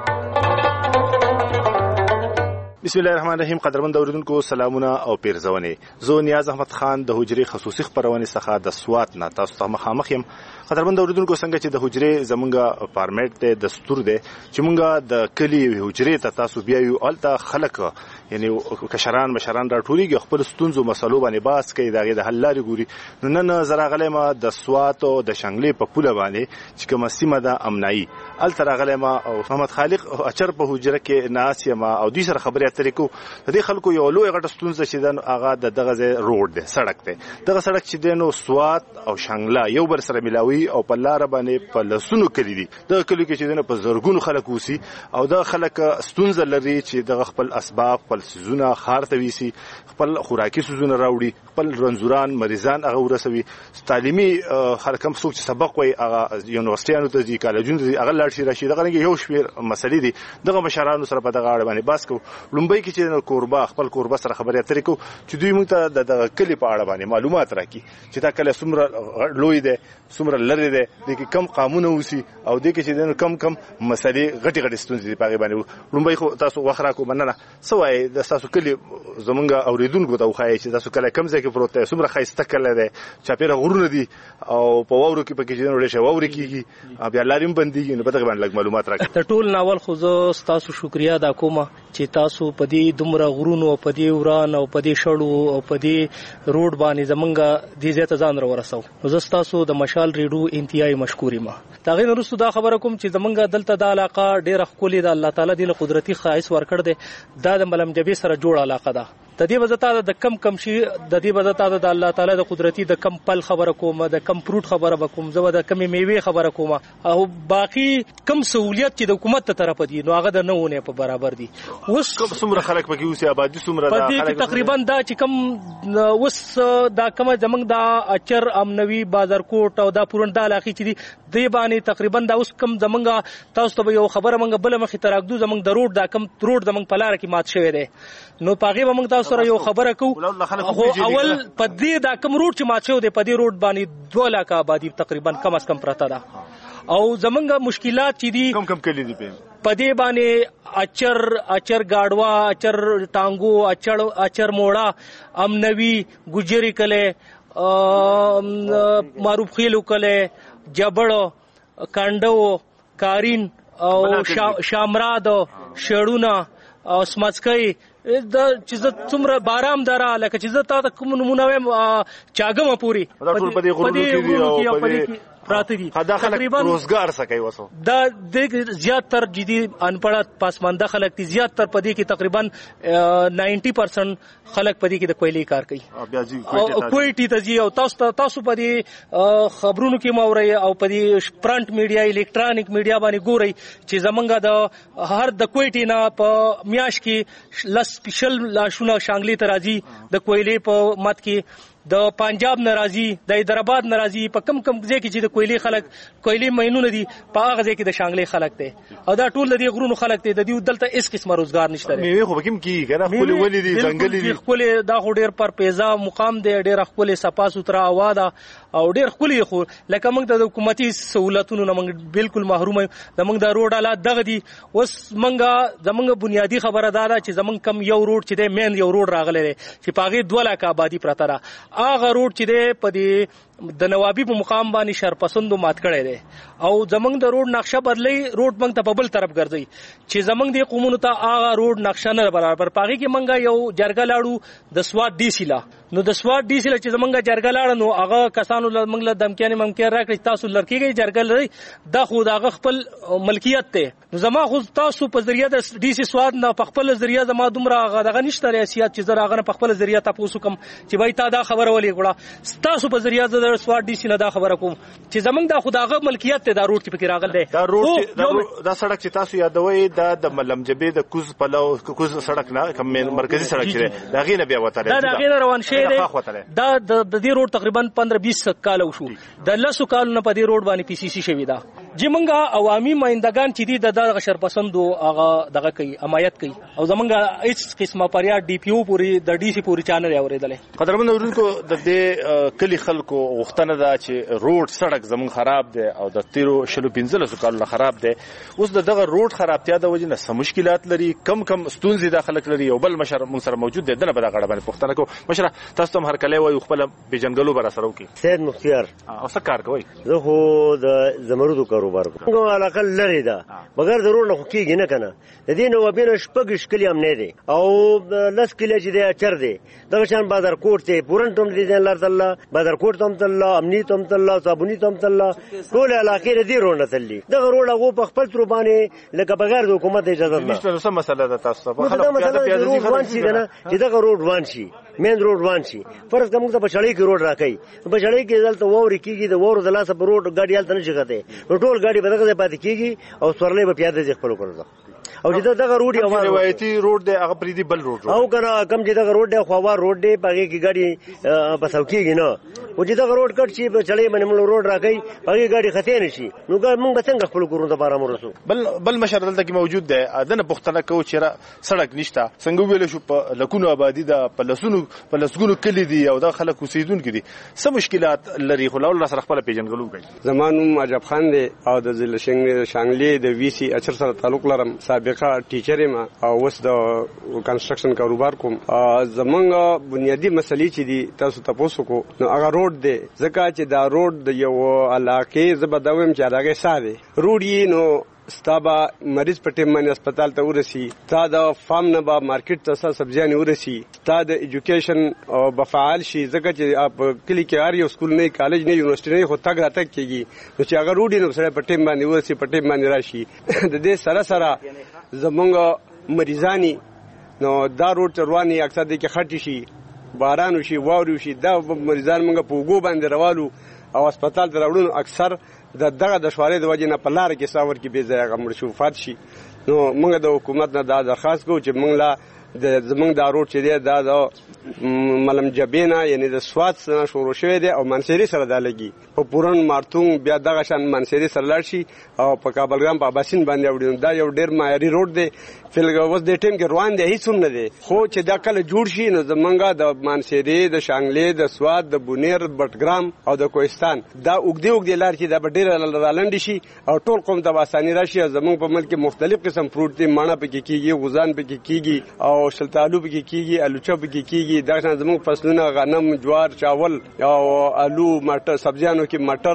بسم الله الرحمن الرحیم. قدرمن اوریدونکو سلامونه او پیرزونه. زه نیاز احمد خان د حجرې خصوصي خبرونه څخه د سوات نه تاسو ته مخامخ یم. قدرمن اوریدونکو څنګه چې د حجرې زمونږه فارمیټ ته دستور دی چې مونږه د کلی حجرې ته تاسو بیا یو الته خلک یعنی کشران مشران راټولېږي خپل ستونزو مسلو باندې باس کوي دغه د حل لارې ګوري. نو نن زه راغلی ما د سوات او د شانګلې په پوله باندې چې کومه سیمه ده امنایي الته راغلی ما او محمد خالق اچر په حجره کې ناس یم او دوی سره خبرې اترې کوو. د دې خلکو یو لوی غټه ستونزه چې ده هغه د دغه ځای روډ دی سړک دی. دغه سړک چې دی نو سوات او شانګله یو بل سره ملاوي او په لاره باندې په لسونو کلي دي. دغه کلیو کې چې دی نو په زرګونو خلک اوسي او دغه خلک ستونزه لري چې دغه خپل اسباب خپل سیزونه ښار ته ویسي خپل خوراکي سیزونه راوړي خپل رنځوران مریضان هغه ورسوي. تعلیمي خلک هم څوک چې سبق وایي هغه یونیورسټیانو ته ځي کالجونو ته ځي هغه لاړ شي راشي. دغه رنګه یو شمېر مسلې دي دغه مشرانو سره په دغه اړه باندې بحث کوو. لومبۍ کې چې کوربه خپل کوربه سره خبرې اترې کوو چې دوی موږ ته د کلي په اړه باندې معلومات راکړي چې دا کلی څومره لوی دی څومره لرې دی دې کې کم قانونه اوسي او دې کې چې کم مسلې غټې غټې ستونزې دي په هغې باندې. لومبۍ خو تاسو وخت راکړو مننه. څه وایي د ستاسو کلي زمونږ اورېدونکو ته وښایئ چې تاسو کلی کوم ځای کې پروت دی څومره ښایسته کلی دی چاپېره غرونه دي او په واورو کې پکې چې ډېر شی واورې کېږي بیا لارې هم بندېږي. نو په دغې باندې لږ معلومات راکړئ. تر ټول ناول خو زه ستاسو شکریا ادا کوم چې تاسو په دې دومره غرونو او په دې وران او په دې شړو او په دې روډ باندې زمونږ دې ځای ته ځان راورسو. نو زه ستاسو د مشال ریډیو انتهایی مشکور یم. د هغې نه وروسته دا خبره کوم چې زمونږ دلته دا علاقه ډېره ښکلې ده. الله تعالی دې له قدرتي ښایست ورکړ دی. دا د ملم جبې سره جوړ علاقه ده. د دې وزتا د کم شي د دې وزتا د الله تعالی د قدرتي د کم پل خبره کوم د کم فروټ خبره وکوم زو د کم میوه خبره کوم او باقي کم سہولیت چې د حکومت ته طرف دي نو هغه د نهونه په برابر دي. اوس څومره خلک پکې اوسي آبادی څومره ده خلک تقریبا دا چې کم اوس دا کوم زمنګ دا اچر امنوي بازارکوټ او دا پورن دا علاقې چې دي دی باندې تقریبا دا اوس کم زمنګ تاسو ته یو خبره منګ بل مخې تراکدو زمنګ د روډ دا کم روډ زمنګ په لار کې مات شوی دی. نو پاغه موږ تاسو سره یو خبره کو اول په دې دا کم روډ چې مات شوی دی په دې روډ باندې 2 لک آبادی تقریبا کم از کم پراته ده او زمنګ مشکلات چې دي کم کلی دي په دې باندې اچر گاډوا اچر ټانګو اچر موړه امنوي ګجری کله معروف خېلو کله جبړو کانډو کارین او شامراد شړونه او سمڅکۍ دا چې څومره بارام دره لکه چې تا کوم نمونه وایم چاګم پوری په دې غرونو کې پراته دي. تقریبا روزګار سکي وسو دا د زیات تر جدي انپړه پاسمانده خلک دي. زیات تر پدې کې تقریبا 90% خلک پدې کې د کویلې کار کوي او کویټي ته ځي. او تاسو پدې خبرونو کې موري او پدې پرنٹ میډیا الکترونیک میډیا باندې ګوري چې زمونږ د هر د کویټي نه په میاش کې لس سپیشل لاشونه شانګلي ته راځي د کویلې په مت کې د پنجاب ناراضي د حیدرآباد ناراضي په کم ځای کې چې د کویلې خلک کویلې مینونه دي په هغه ځای کې د شانګلې خلک دي او دا ټول د دې غرونو خلک دي. د دې دلته هیڅ قسمه روزګار نشته. میوه خو کوم کی کنه خپل ولې دي ځنګلي دي خپل دا خو ډیر پر پیزا مقام دی ډیر خپل صفا سوترا هوا ده او ډیر خپل خو لکه موږ د حکومتي سہولتونو نه موږ بالکل محروم یو. زموږ د روډ حالات دغه دي. اوس زموږ بنیادی خبره دا ده چې زموږ کم یو روډ چې دی مین یو روډ راغلی دی چې په هغې 2 لکه آبادي پرته ده. هغه روډ چې دی په دې د نوابي په مقام باندې شرپسندو مات کړی دی او زمونږ د روډ نقشه بدلی. روډ موږ ته په بل طرف ګرځي چې زمونږ د قومونو ته هغه روډ نقشه نه برابر. په هغې کې موږ یو جرګه لاړو د سوات ډي سي لا. نو د سوات ډي سي لا چې زمونږ جرګه لاړه نو هغه کسانو موږ له دمکیانې ممکن راکړي تاسو لړکېږئ جرګه لرئ دا خو د هغه خپل ملکیت دی. نو زما خو تاسو په ذریعه د ډي سي سوات نه په خپل ذریعه زما دومره دغه نشته ریاسیات چې زه هغه نه په خپل ذریعه تاسو کوم چې بای تا دا خبره ولې کړه تاسو په ذریعه د سوات ډي سي نه دا خبره کوم چې زمونږ دا خو دغه ملکیت دی. دا روډ چې پکې راغلی دی دا روډ دا سړک چې تاسو یادوي دا د ملمجبې د کوز پلو کوز سړک نه کوم مرکزی سړک چې دا غینه بیا وته دا غینه روان شي دی. دا د دې روډ تقریبا 15-20 کال وشو. د 10 کالونو په دې روډ باندې پی سی سی شوی دا چې موږ عوامي مایندگان چې دي د دغه شرپسندو هغه دغه کوي حمایت کوي او زمونږ هیڅ قسمه پریا ډي پی او پوری د ډي سي پوری چانل اورېدلې. قدرمن اورونکو د دې کلی خلکو غوښتنه ده چې روډ سړک زمون خراب دی او د 13-15 کالونو خراب دی. اوس دغه روډ خرابتیا د وجې نه سم مشکلات لري کم ستونزې د خلک لري. او بل مشر مون سره موجود دی دنه په دغه باندې پوښتنه کو مشر تاسو هم هر کله وایو خپل بجنګلو بر سره وکي. سید مختیار او څه کار کوي؟ زه خو د زمرودو کاروبار کوم. کوم علاقه لري ده بغیر د روډ نه خو کېږي نه کنه. د دې نو وبینه شپږ کلی هم نه دي او 10 کلی چې دی اچر دی دغه شان بازار کوټ ته پورن ټوم دي الله تعالی بازار کوټ ته تل امنی ته تل صابونی ته تل ټول علاقې دې روډ نه تللی. دغه روډ هغه په خپل تر باندې لکه بغیر د حکومت اجازه نه. نشته څه مسله ده تاسو په خلک پیاده ځي وان شي کنه چې دغه روډ وان شي مین روډ وان شي. فرض کوم ته په شړې کې روډ راکې په شړې کې دلته ووري کیږي د وورو د لاسه په روډ ګاډي حالت نه شي نو ټول ګاډي به دغه پاتې کیږي او سورلې به پیاده ځي خپل کړو او چې دغه روډ یو روایتي روډ دی هغه پریدي بل روډ او کنه کم چې دغه روډ دی خو روډ دی پاګه کې ګاډي په سوکیږي نه او چې دغه روډ کټ شي په چړې باندې موږ روډ راکې پاګه ګاډي خطې نشي نو موږ څنګه خپل کورونو ته بارا مرسو. بل مشر دلته کې موجود دی دنه پښتنه کو چې سړک نشته څنګه ویل شو په لکونو آبادی ده په لسګونو کلی دي او د خلک اوسیدونکو دي څه مشکلات لري خو لول سره خپل پیژنګلو کوي. زمانو عجب خان دی او د ضلع شانګلي د وی سی اچر سره تعلق لرم. سابقه ټیچر ما او وس د کنسټرکشن کاروبار کوم. زمونږ بنیادی مسلې چې دي تاسو تاسو کو نو هغه روډ دی ځکه چې دا روډ د یو علاقې زبدوم چې هغه ساده روډ نو ستابا مریض په ټیم باندې هسپتال ته ورسی تا د فارم نه با مارکیټ ته سبزیانې ورسی تا د ایجوکیشن او بفعال شي ځکه چې اپ کلی کې هر یو سکول نه کالج نه یونیورسيټي نه خو تګ راتګ کیږي نو چې هغه روډ نو سره په ټیم باندې ورسی په ټیم باندې راشي د دې سره زمونږ مریضانی نو دا روډ رواني اکثر د کې خټي شي باران وشي واوري وشي دا مریضان موږ په وګو باندې روالو او هسپتال ته راوړو اکثر دغه د شوارې د وجې نه په لار کې ساور کې بې ځایه غمړ شو فات شي. نو موږ د حکومت نه دا درخواست کوو چې موږ لا زمونږ دا روډ چې دی دا د ملم جبینا یعنی د سوات نه شروع شوی دی او منصری سره دا لګي په پورن مارتون بیا دغه شان منصری سره لاړ شي او په کابلګرام په اباسین باندې وړي. دا یو ډیر معیاري روډ دی فلګوس د ټیم کې روان دی هیڅ نه دی خو چې دا کله جوړ شي نو زمونږ د منصری د شانګلې د سوات د بونیر بټګرام او د کوهستان دا وګړي لار چې دا ډیر رالند شي او ټول قوم ته آسانی راشي. زمونږ په ملک مختلف قسم فروټ دي ماڼه پکې کیږي غوزان پکې کیږي او شلتالو پکې کیږي الوچه پکې کیږي دا څنګه زموږ فصلونه غنم جوار چاول او الو مټر سبزیانو کې مټر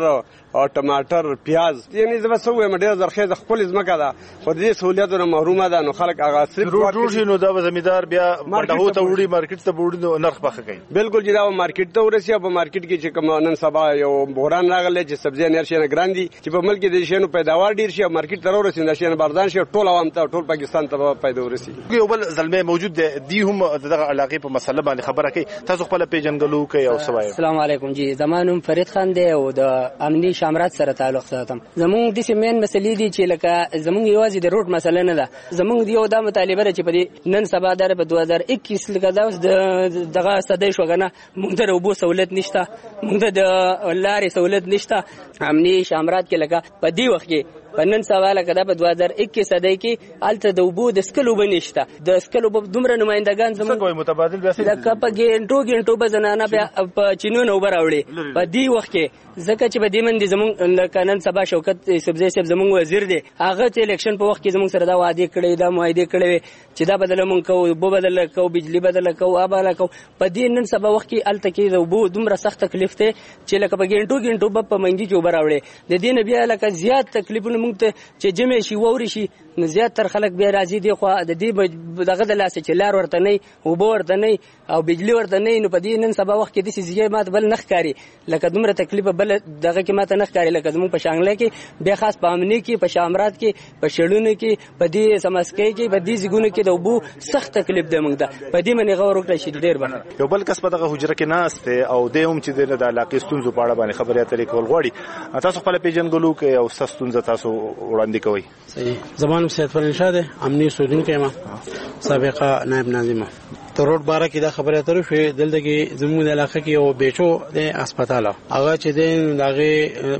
او ټماټر پیاز یعنی زما سوې مډه زرخیز خپل ځمکه ده خو دې سہولیتونو محرومه ده نو خلک هغه صرف روډ شي نو دا زمیدار بیا مډه ته وړي مارکیټ ته وړي نو نرخ بخښه کوي. بالکل چې دا مارکیټ ته ورسي په مارکیټ کې چې کوم نن سبا یو بحران راغلی چې سبزی نرخ نه ګران دي چې په ملک د شینو پیداوار ډیر شي او مارکیټ ته ورسي نشي نه بردان شي ټول عوام ته ټول پاکستان ته پیدا ورسي. یو بل زلمه موجود دی هم دغه علاقې په مسله باندې خبره کوي تاسو خپل پیژنګلو کوي او سوای. السلام علیکم جی زمانم فرید خان دی او د امنی شامرات سره تعلق ساتم. زمونږ د سیمین مسلې دي چې لکه زمونږ یوازې د روډ مسله نه ده زمونږ یو د مطالبه چې په نن سبا در په 2021 لکه دا دغه صدې شوګنه موږ ته وبو سہولت نشته موږ د لارې سہولت نشته امنی شامرات کې لکه په دی وخت کې په نن سواله کده په 2021 صدې کې الته د وبو د سکلو بنشته د سکلو دومره نمائندگان زموږ متبادل بیا لکه په ګنټو به زنانه بیا په چینونو وبراوړي په دی وخت کې ځکه چې په دې من دي زموږ قانون سبا شوکت سبزی صاحب زموږ وزیر دی هغه چې الیکشن په وخت کې زموږ سره دا وعده کړی دا معاهده کړی چې دا بدل مونږ کوو بو بدل کوو بجلی بدل کوو اباله کوو په دې نن سبا وخت کې الته کې وبو دومره سخت تکلیف ته چې لکه په ګنټو په منګي کې وبراوړي د دې نه بیا لکه زیات تکلیفونه موږ ته چې جمع شي ووري شي نو زیات تر خلک بیا راځي دی خو د دې دغه د لاس چې لار ورته نه او بو ورته نه او بجلی ورته نه نو په دې نن سبا وخت کې د سيزي مات بل نخ کاری لکه دومره تکلیف بل دغه کې ماته نخ کاری لکه زموږ په شانګله کې بیا خاص په امني کې په شامرات کې په شړونو کې په دې سمسکې کې په دې زګونو کې د وبو سخت تکلیف دی موږ ته په دې منی غوړ وکړي چې ډیر بنه یو بل کس په دغه حجره کې ناشته او د هم چې د علاقې ستونزو په اړه باندې خبرې اترې کول غواړي تاسو خپل پیژنګلو کې او ستونزه تاسو وړاندې کوي. صحیح زمانم سید فرین شاه ده امنی سودین کې ما سابقه نائب ناظم ته روډ باره کې دا خبره اترې شوې دلته کې زموږ د علاقې کې یو بیچو د هسپتال هغه چې د دغه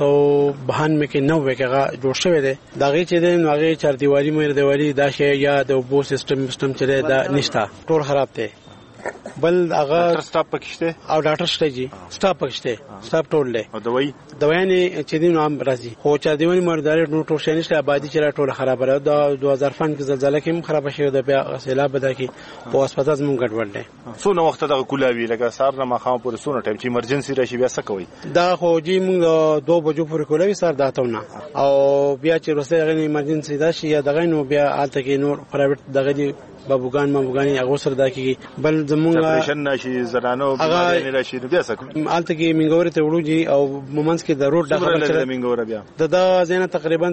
1992 کې 90 کې هغه جوړ شوی دی دغه چې د هغه چار دیوالي مېر دیوالي دا شی یا د وبو سیستم چې دا نشته ټول خراب دی بل هغه سټاپ پکشته او ډاکټر شته جی سټاپ پکشته سټاپ ټول له او دوايانې چې دین عام راځي خو چې دیوانی مرداري نو ټول شي نشته آبادی چې ټول خراب را د 2005 کې زلزلہ کې خراب شوی د بیا سیلاب بدا کې په هسپتال زموږ ګډوډ دی سونه وخت دغه کولاوی لکه سار نه مخام پورې سونه ټایم چې ایمرجنسي راشي بیا څه کوي دا خو جی موږ 2 بجو پورې کولاوی سار داتونه او بیا چې روسه غنی ایمرجنسي دا شي یا دغه نو بیا الته کې نور پرایویټ دغه دی بابوګان مابوګانی هغه سره دا کې بل زمونږ اپریشن نشي زنانو بیماری راشي نو بیا څه الته کې منګور ته وړوږي او مومنس کې د روډ د خبره سره منګور بیا د زینه تقریبا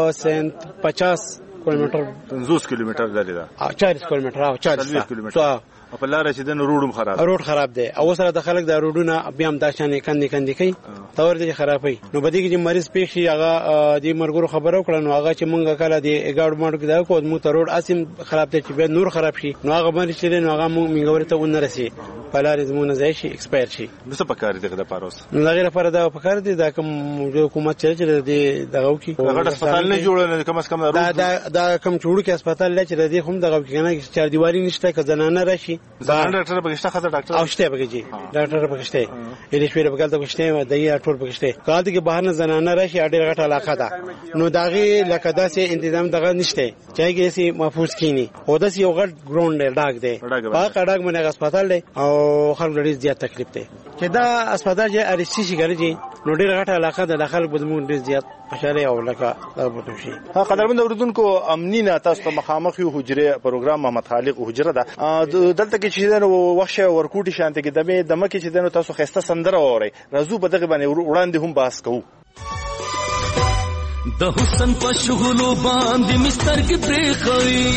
150 کیلومتر 50 کیلومتر لري دا 40 کیلومتر او 40 کیلومتر په لار چې د روډ خراب دی او سره د خلک د روډونه بیا هم دا شانې کندې کوي تور دي خرابوي نو بده کې چې مریض پیښ هغه د مرګورو خبرو کړه نو هغه چې مونږه کله دی اګاډ ماډو کې دا کو مو ته روډ اسیم خراب دی چې بیا نور خراب شي نو هغه باندې چې نو هغه مونږ منګور ته ونه رسي په لار زمونه ځای شي ایکسپایر شي نو څه پکاره دغه د پاروس نو هغه لپاره دا پکاره دي دا کوم حکومت چې دی دغه کی هغه هسپتال نه جوړول کم از کم دا کم جوړ کې هسپتال لچ دی هم دغه کې نه چار دیواری نشته که زنانه راشي ډاکټر بغشته خاطر ډاکټر او شته بګی ډاکټر بغشته الیش ویل بګل ته بغشته دای ټول بغشته کال دي کې بهر نه زنانه راشي اډه غټه علاقه ده نو داغي لکه داسې تنظیم دغه نشته چای کې سي محفوظ کینی او داسې یو غټ ګراوند ډاګ دی پاک ډاګ باندې هسپتال دی او خلک ډېر زیات تکلیف دی چې دا هسپتال چې ارسي شي ګرځي نو ډېر غټه علاقه ده داخل بدمون ډېر زیات خوشاله او لکه دا بوتو شي قدرمن اوردونکو امنی نه تاسو ته مخامخ یو حجره پروګرام محمد خالق حجره ده دلته کې چې نو وښه ورکوټي شانته کې دمه کې چې نو تاسو خسته سندره اوري راځو په دغه باندې وړاندې هم بحث کوو د حسن په شغلو باندې مستر کې پریخوي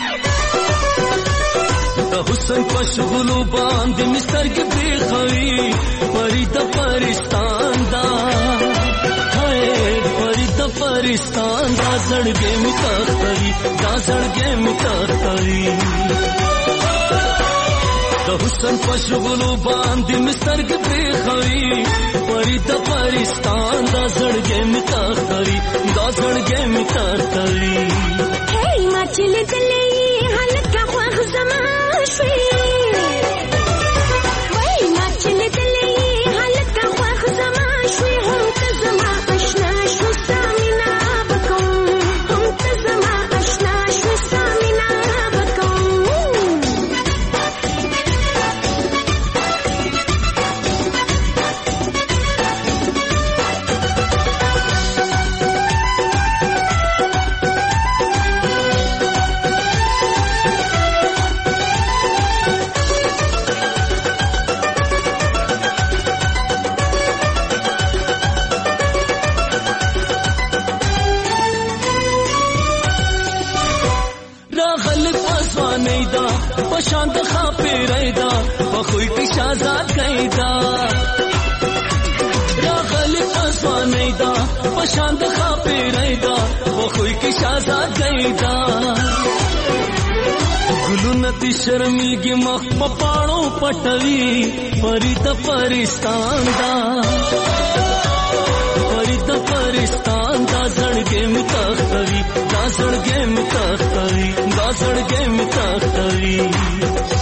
د حسن په شغلو باندې مستر کې پریخوي پری د پرستان دا پری د پرستان دا زړګې می تختوي دا زړګې می تختوي د حسن په شغلو باندې مستر کې پریخوي پری د پرستان دا زړګې می تختوي دا زړګې می تختوي هی ما چلې دلې هلکه خوښ زما شوي وای ما چلې دلې هلکه خوښ زما شوي هم ته زما آشنا شو سامینا بکوم هم ته زما آشنا شو سامینا بکوم پیرایدا بخوی کی شازاد کیدا راغل اسوانیدا پشاند خا پیرایدا بخوی کی شازاد کیدا ګلونتی شرمېږي مخ په پاڼو پټوي پری د پرستان دا پری د پرستان دا زړګې می تختوي دا زړګې می تختوي دا زړګې می تختوي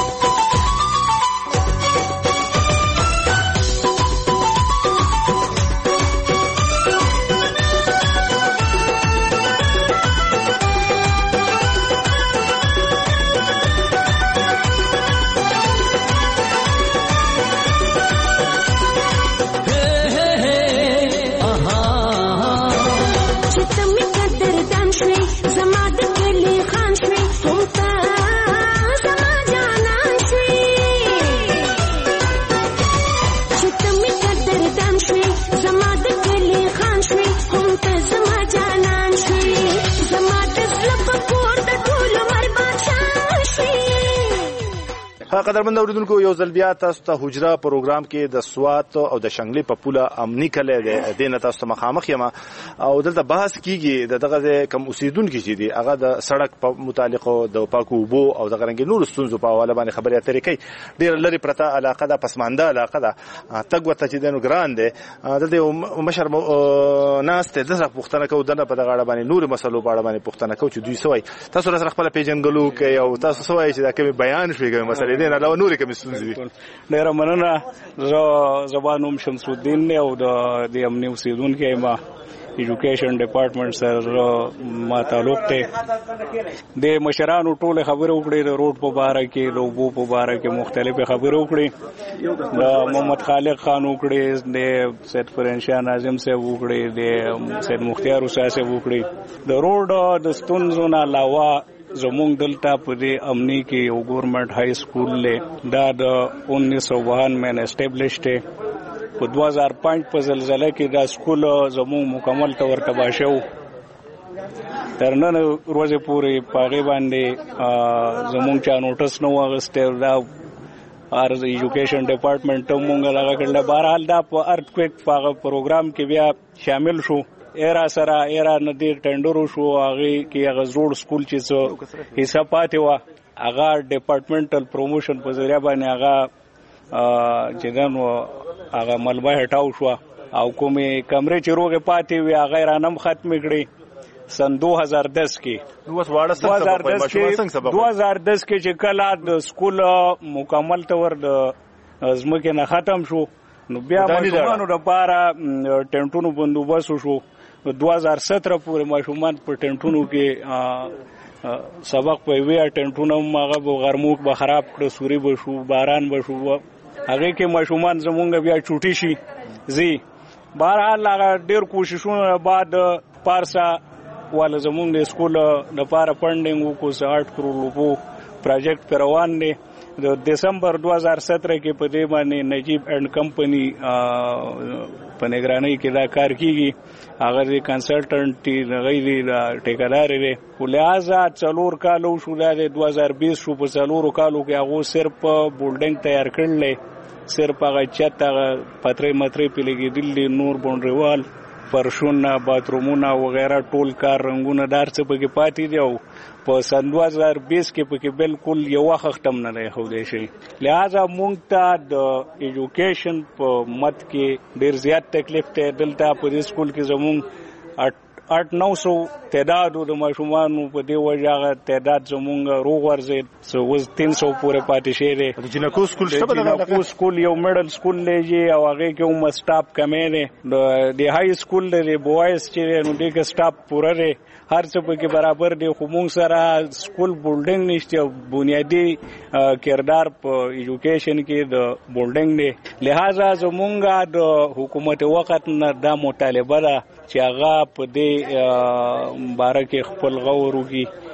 قدرمن اوریدونکو یو ځل بیا تاسو ته حجره پروګرام کې د سوات او د شنګلې په پوله امني کلی دی دینه تاسو ته مخامخ یم او دلته بحث کیږي دغه کم اوسیدونکو چې دي هغه د سړک په متعلق د پاکو اوبو او د غرنګ نور ستونزو په حواله باندې خبرې اترې کوي ډیر لري پرته علاقه ده پسمانده علاقه ده تګ وته چې دنو ګران دی دلته مشر ناسته دغه پښتنه کو دنه په دغه اړه باندې نور مسلو په اړه باندې پښتنه کو چې دوی سوي تاسو سره خپل پیژنګلو کوي او تاسو سوي چې دا کوم بیان شوی کوم مسلې نه علاوه نور کوم ستونزې ډیره مننه زبانوم شمس الدین او د امني اوسیدونکو ما ایجوکیشن ډپارټمنټ سره ما تعلق ته د مشرانو ټول خبرو وکړي د روډ په باره کې د اوبو په باره کې مختلفه خبرو وکړي د محمد خالق خان وکړي د سید فرنشاه ناظم صاحب وکړي د سید مختار اوسا صاحب وکړي د روډ د ستونزو نه علاوه زمونږ دلته په دې امني کې یو ګورنمنت های سکول له دا د 1992 میں اسټابلیش ته په 2005 په زلزلہ کې دا سکول زموږ مکمل تور تباہ شو تر نن ورځې پورې پاغه باندې زموږ چا نوټس نو واغسته دا ارز ایجوکیشن ډپارټمنټ ته مونږ لږه کړل بهرحال دا په ارتکویک پاغه پروګرام کې بیا شامل شو ایرا سره ایرا ندی ټندرو شو هغه کې هغه زوړ سکول چې څو حصہ پاتې و هغه ډپارټمنټل پروموشن په ذریعہ باندې هغه چې دنو هغه ملبه هټاو شو او کومې کمرې چې روغه پاتې وي هغه رانم ختم کړي سن 2010 کې 2010 کې چې کله د سکول مکمل تور د ازمکه نه ختم شو نو بیا ماشومانو لپاره ټنټونو بندوبست شو 2017 پورې ماشومان په ټنټونو کې سبق په وی ټنټونو هغه غرموک به خراب کړ سوري به شو باران به شو هغه کې ماشومان زمونږ بیا چوټي شي زی بهرحال هغه ډیر کوششونه بعد پارسا ول زمونږ د سکول لپاره فندینګ وکړو 8 کروڑ روپو پروجیکټ روان دی د دسمبر 2017 کې په دې باندې نجیب اینڈ کمپنی په نگرانی کې دا کار کیږي هغه د کنسلټنټ غیر ټیکدار دی ولهذا څلور کالو شو د 2020 شو په څلورو کالو کې هغه صرف بولډینګ تیار کړل صرف هغه چته پترې مترې پیلګېدل نور بونډریوال فرشونه باترومونه وغیرہ ټول کار رنگونه دار څه پکې پاتې دی او په سن 2020 کې پکې بالکل یو ختم نه دی خو دې شي لہذا مونږ ته د ایجوکیشن په مت کې ډیر زیات تکلیف ته دلته په دې سکول کې زمونږ 8-900 تعداد د ماشومانو په دی وجه تعداد زمونږ روغ ورزید سو وز 300 پورې پاتې شي دی د جنکو سکول شته د جنکو سکول یو میډل سکول لږی او هغه کې هم سټاف کمې دی د های سکول د بوایز چې نو دغه سټاف پوره دی هر څه په برابر دی خو مونږ سره سکول بولډینګ نشته بنیادی کردار په ایجوکیشن کې د بولډینګ دی لہذا زمونږ د حکومت وخت نه دا مطالبه ده چې هغه په دې باره کې خپل غور وکړي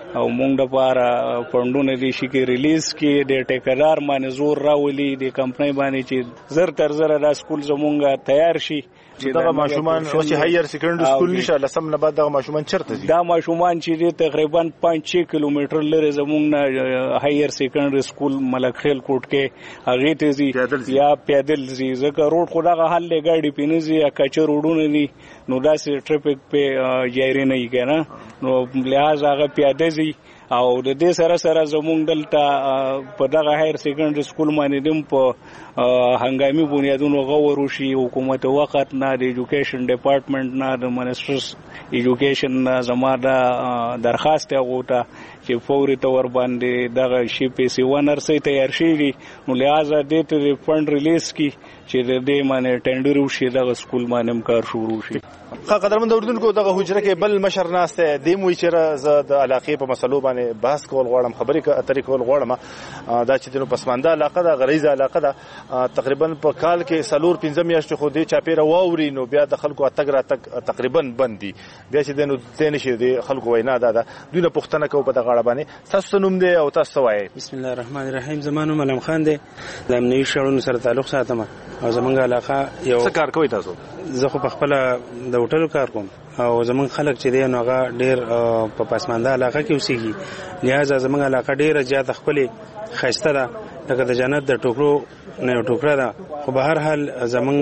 او موږ د پاره پوندونه دي شي کې ریلیز کې د ټیکدار باندې زور راولي د کمپنۍ باندې چې زر تر زر د سکول زمونږ تیار شي چې دا ماشومان او چې هایر سیکنډري سکول نشه لسم نه بعد دا ماشومان چرته دي دا ماشومان چې تقریبا 5-6 کیلومتر لري زمونږ نه هایر سیکنډري سکول ملک خیل کوټ کې هغه ته زی یا پیدل زی ځکه روډ خو دا حل لګاډي پینځي یا کچر روډونه دي نو داسې ټریفیک په جاری نه یې کنه نو لہذا هغه پیاده زی او د دې سره سره زمونږ دلته په دغه هایر سیکنډري سکول باندې دم په هنګامي بنیادونو غوړو شي حکومت وخت نه د ایجوکیشن ډپارټمنټ نه د منسټرز ایجوکیشن نه زما د درخواست غوته چې فوري تور باندې دغه شی پیسې ونرسي تیار شي نو لہذا د دې فند ریلیز کی چې د دې باندې ټینډر وشي دغه سکول باندې کار شروع شي. قدرمن اوردونکو دغه حجره کې بل مشر ناسته د موي چې زه د علاقې په مسلو باندې بحث کول غواړم خبرې اترې کول غواړم دا چې د پسمانده علاقه ده غریزه علاقه ده تقریبا په کال کې 4-5 میاشتې خو دې چاپیره واوري نو بیا د خلکو اتګ راتګ تقریبا بندي بیا چې د نو تنشي د خلکو وینا ده دوی نه پښتنه کو په دغه اړه باندې تاسو نوم دی او تاسو وایي. بسم الله الرحمن الرحیم زمانو ملم خان دی د امنیتي شړونو سره تعلق ساتم او زمونږ علاقه یو څه کار کوي تاسو؟ زه خو په خپل د هوټل کار کوم او زمونږ خلک چې دی نو هغه ډیر په پسمانده علاقه کې اوسېږي لہذا زمونږ علاقه ډیره زیاته خپل خسته ده لکه د جنت د ټوکرو نه ټوکره ده خو به هر حال زمونږ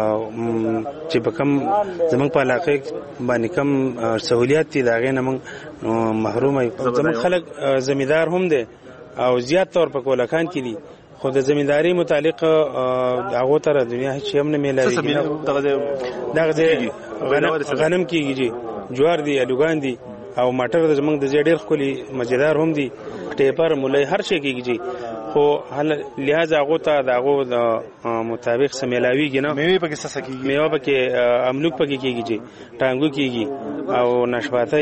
چې په کم زمونږ په علاقه باندې کم سہولیات دي دا غي نه موږ محروم یو. زمونږ خلک زمیندار هم دي او زیات تور په کولکان کې دي خو د زمینداری متعلق هغه تر دنیا هیڅ هم نه میلاوي دغه غنم کېږي جوار دي الوګان دي او مټر د زمنګ د ډېر خولي مزیدار هم دي ټیپر مولای هر شي کېږي خو لہذا هغه ته دغه مطابق سمیلاویږي نه میوه پکې څه کېږي میوه پکې املوک پکې کېږي ټانګو کېږي او نشپاتای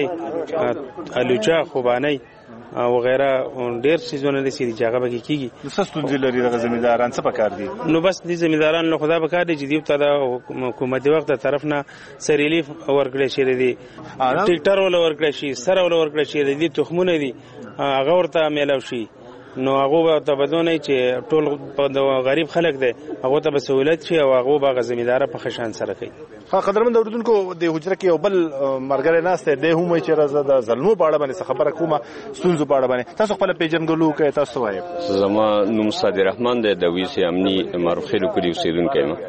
الوچا خوبانای او غیره ډیر سيزونه دي چې هغه به کېږي نو ستاسو لري د زمینداران څه پکار دي نو بس دي زمینداران له خدا پکار دي چې دی ته د حکومت وخت طرف نه سریلیف ورکړي شي دي ټیکټر ول ورکړي شي سره ول ورکړي شي دي تخمونه دي هغه ورته میلاو شي نو هغه ته بدونه چې ټول غریب خلک دي هغه ته به سہولت شي او هغه به زمیندار په خشان سره کوي. قدرمن اوردونکو د حجره کې یو بل مرګره ناسته د هم چې راځه د ظلمو په اړه باندې خبره کومه ستونزو په اړه باندې تاسو خپل پیژنګلو کې تاسو وایي. زما نوم صادق رحمان دی د ویسي امني معروف خیلو کلی اوسیدونکی ما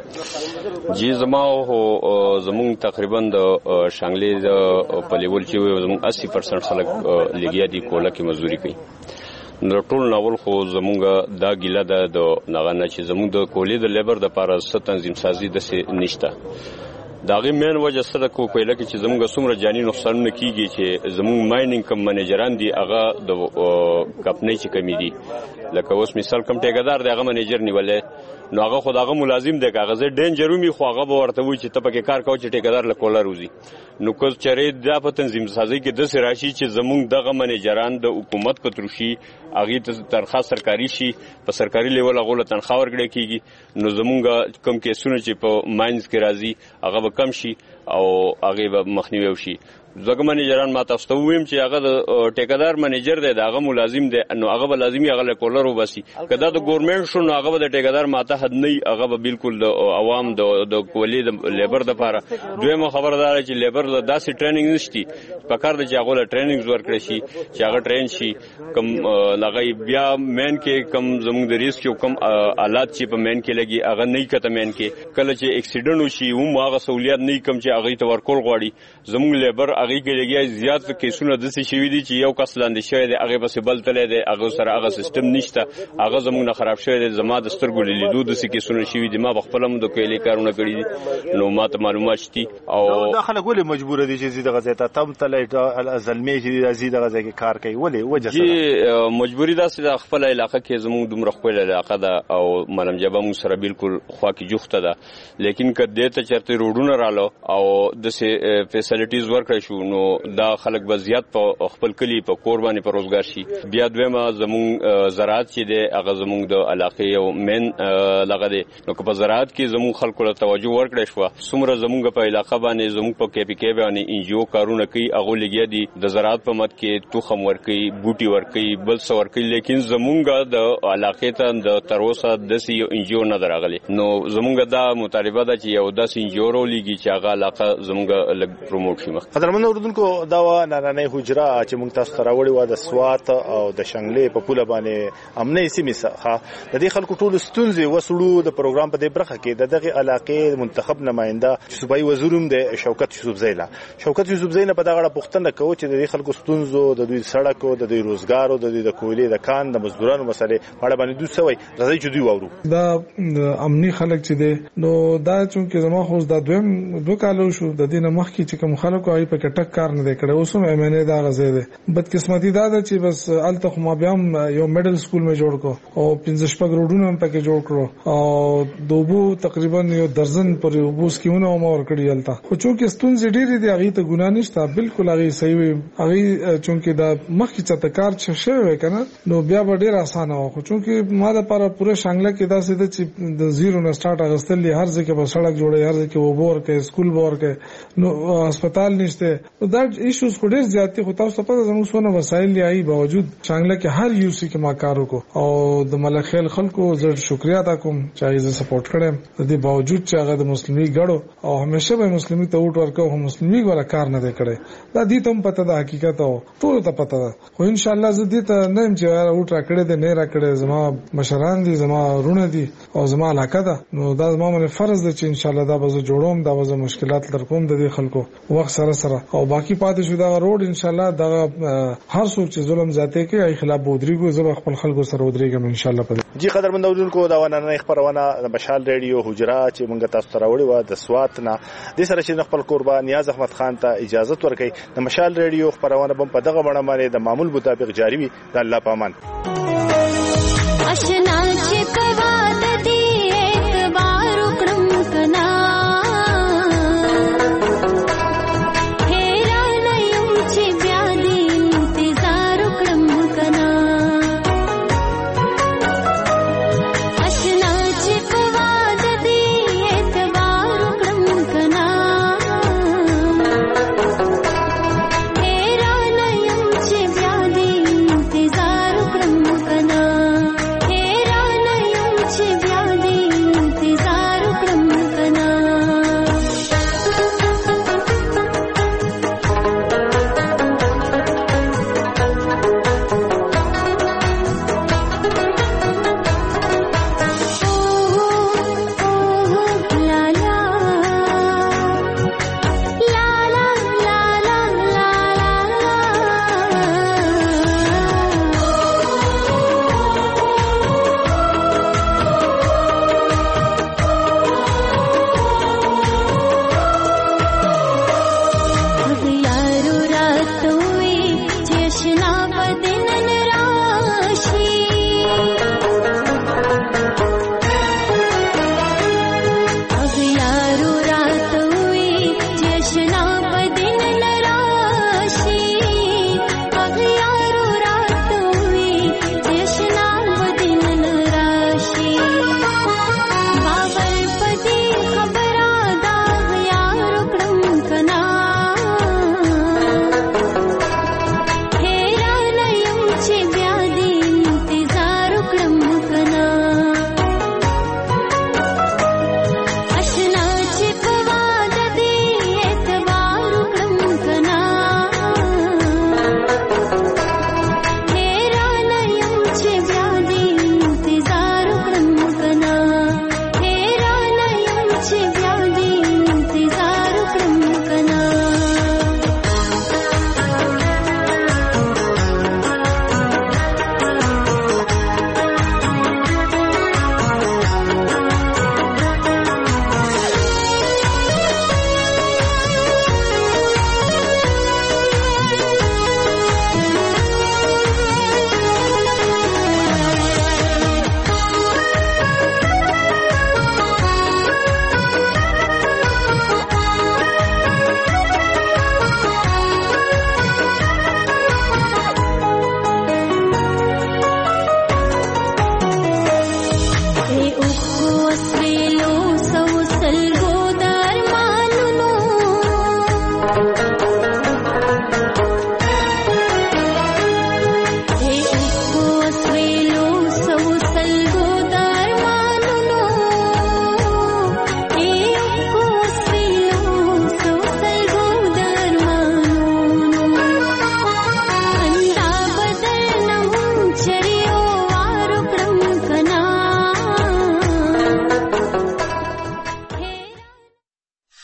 جی زما هو زمون تقریبا د شانګلې په لیول چې زمون 80% خلک لګیا دي کوله کې مزدوري کوي نو ټول ناول خو زمونږ دا ګیله ده د نغنه چې زمونږ د کولې د لیبر د پاره ست تنظیم سازي د نشته داغه مین وجه سره کو کوله کې چې زمونږ څومره جاني نقصان نه کیږي چې زمونږ ماینینګ کم منیجران دي هغه د کمپنۍ چې کمی دي لکه اوس مثال کم ټیکدار دی هغه منیجر نیولې نو هغه خداغه ملازم دی کاغذ ډینجر می خو هغه ورته وی چې ته پکې کار کوي چې ټیکدار له کوله روزي نو کوز چره د په تنظیم سازي کې د سراشي چې زمونږ دغه منیجران د حکومت په ترشي هغه ته ترخه سرکاري شي په سرکاري لیول هغه تنخواه ورکړي کیږي نو زمونږ کم کیسونه چې په ماینز کې راځي هغه به کم شي او هغه به مخنیوي وشي زګ منیجران ما تاسو ته ویم چې هغه د ټیکدار منیجر دی هغه ملازم دی نو هغه به لازمي هغه له کولر وباسي کدا د ګورنمنت شو نو هغه د ټیکدار ماته حد نه هغه به بالکل د عوام د کولی د لیبر د لپاره دویمه خبردار چې لیبر د داسې ټریننګ نشتی پکار د چې هغه له ټریننګ ورکړي شي چې هغه ټرین شي کم لغی بیا مین کې کم زموږ د ریسک یو کم آلات چې په مین کې لګي هغه نه کته مین کې کله چې اکسیډنټ وشي هم هغه سہولیت نه کم چې هغه ته ورکول غواړي زموږ لیبر هغه کې لګي زیات کیسونه د څه شوی دي چې یو کس لاندې شوی دی هغه بس بل تل دی هغه سره هغه سیستم نشته هغه زموږ نه خراب شوی دی زما د سترګو لیدو د څه کیسونه شوی دي ما خپل هم د کویلې کارونه کړی دي نو ماته معلومات شتي او داخله ګولې مجبور دي چې زیاده غزه تم تل زلمی چې زیاده غزه کې کار کوي ولې وجه سره مجبوری ده چې خپل علاقه کې زموږ دومره خپل علاقه ده او ملم جبه مو سره بالکل خوا کې جوخته ده لیکن کله ته چرته روډونه رالو او د فیسیلیټیز ورکړی شو نو دا خلک به زیات په خپل کلی په کور باندې په روزګار شي. بیا دویمه زموږ زراعت چې دی هغه زموږ د علاقې یو مین لغه دی. نو که په زراعت کې زموږ خلکو له توجه ورکړی شوه څومره زموږ په علاقه باندې زموږ په KPK باندې NGO کارونه کوي هغه لګیا دي د زراعت په مد کې تخم ورکوي بوټي ورکوي بل څه ورکوي لیکن زموږ د علاقې ته د تر اوسه داسې یو NGO نه ده راغلی. نو زموږ دا مطالبه ده چې یو داسې NGO راولېږي چې هغه علاقه زموږ لږ پروموټ شي. قدرمنو اوریدونکو دا وه نننۍ حجره چې موږ تاسو ته راوړې وه د سوات او د شنګلې په پوله باندې امنۍ سیمې څخه د دې خلکو ټولو ستونزې وسړو. د پروګرام په دې برخه کې د دغې علاقې منتخب نماینده چې صوبایي وزیر هم دی شوکت یوسفزی نه په دغه اړه پوښتنه کوو چې د دې خلکو ستونزو د دوی سړکو د دوی روزګارو د دوی د کویلې د کان د مزدورانو مسلې په اړه باندې دوی څه وایي. راځئ چې دوی واورو. دا امني خلک چې دی نو دا چونکې زما خو دا دوه کالو شو د دې نه مخکې چې کوم خلکو هغوی پکې ټک کار نه دی کړی. اوس هم MNA دغه ځای دی. بدقسمتي دا ده چې بس هلته خو ما بیا هم یو میډل سکول مې جوړ کړو او 15 روډونه هم پکې جوړ کړو او د اوبو تقریبا یو درزن پر اوبو سکیمونه هم ورکړي هلته. خو چونکې ستونزې ډېرې دي هغوی ته ګناه نشته بالکل هغوی صحیح وي. هغوی چونکې دا مخکې چاته کار شوی وی که نه نو بیا به ډېر اسانه وه. خو چونکې ما دپاره پوره شانګله کې داسې ده چې د زیرو نه سټارټ اخیستل دي. هر ځای کې به سړک جوړوي هر ځای کې اوبه ورکوي سکول به ورکوي نو هسپتال نشته. دا ایشوز خو ډېر زیات دي. خو تاسو ته پته زموږ څونه وسایل دي هغوی باوجود شانګله کې هر UC کې ما کار وکړو او د ملکخیل خلکو زه شکریا ادا کوم چې هغوی زه سپورټ کړی د دې باوجود چې هغه د مسلمي ګړو او همیشه به مسلمي ته ووټ ورکوو خو مسلمي والا کار نه دی کړی. دا دې ته هم پته ده حقیقت او ټولو ته پته ده. خو انشاءالله زه دې ته نه یم چې ووټ راکړی دی نه راکړی. زما مشران دي زما وروڼه دي او زما علاقه ده نو دا زما باندې فرض ده چې انشاءالله دا به زه جوړوم دا به زه مشکلات در کوم د دې خلکو وخت سره او باقي پاتې شو دغه روډ انشاءالله دغه هر څوک چې ظلم زیاتی کوي هغوی خلاف به ودرېږو. زه به خپل خلکو سره ودرېږم انشاءالله. جی قدرمن اوریدونکو دا نننۍ خپرونه د مشال ریډیو حجره چې موږ تاسو ته راوړې وه د سوات نه دې سره چې خپل قربان نیاز احمد خان ته اجازه ورکوي. د مشال ریډیو خپرونه به په دغه بڼه باندې د معمول مطابق جاری وي. د الله په امان.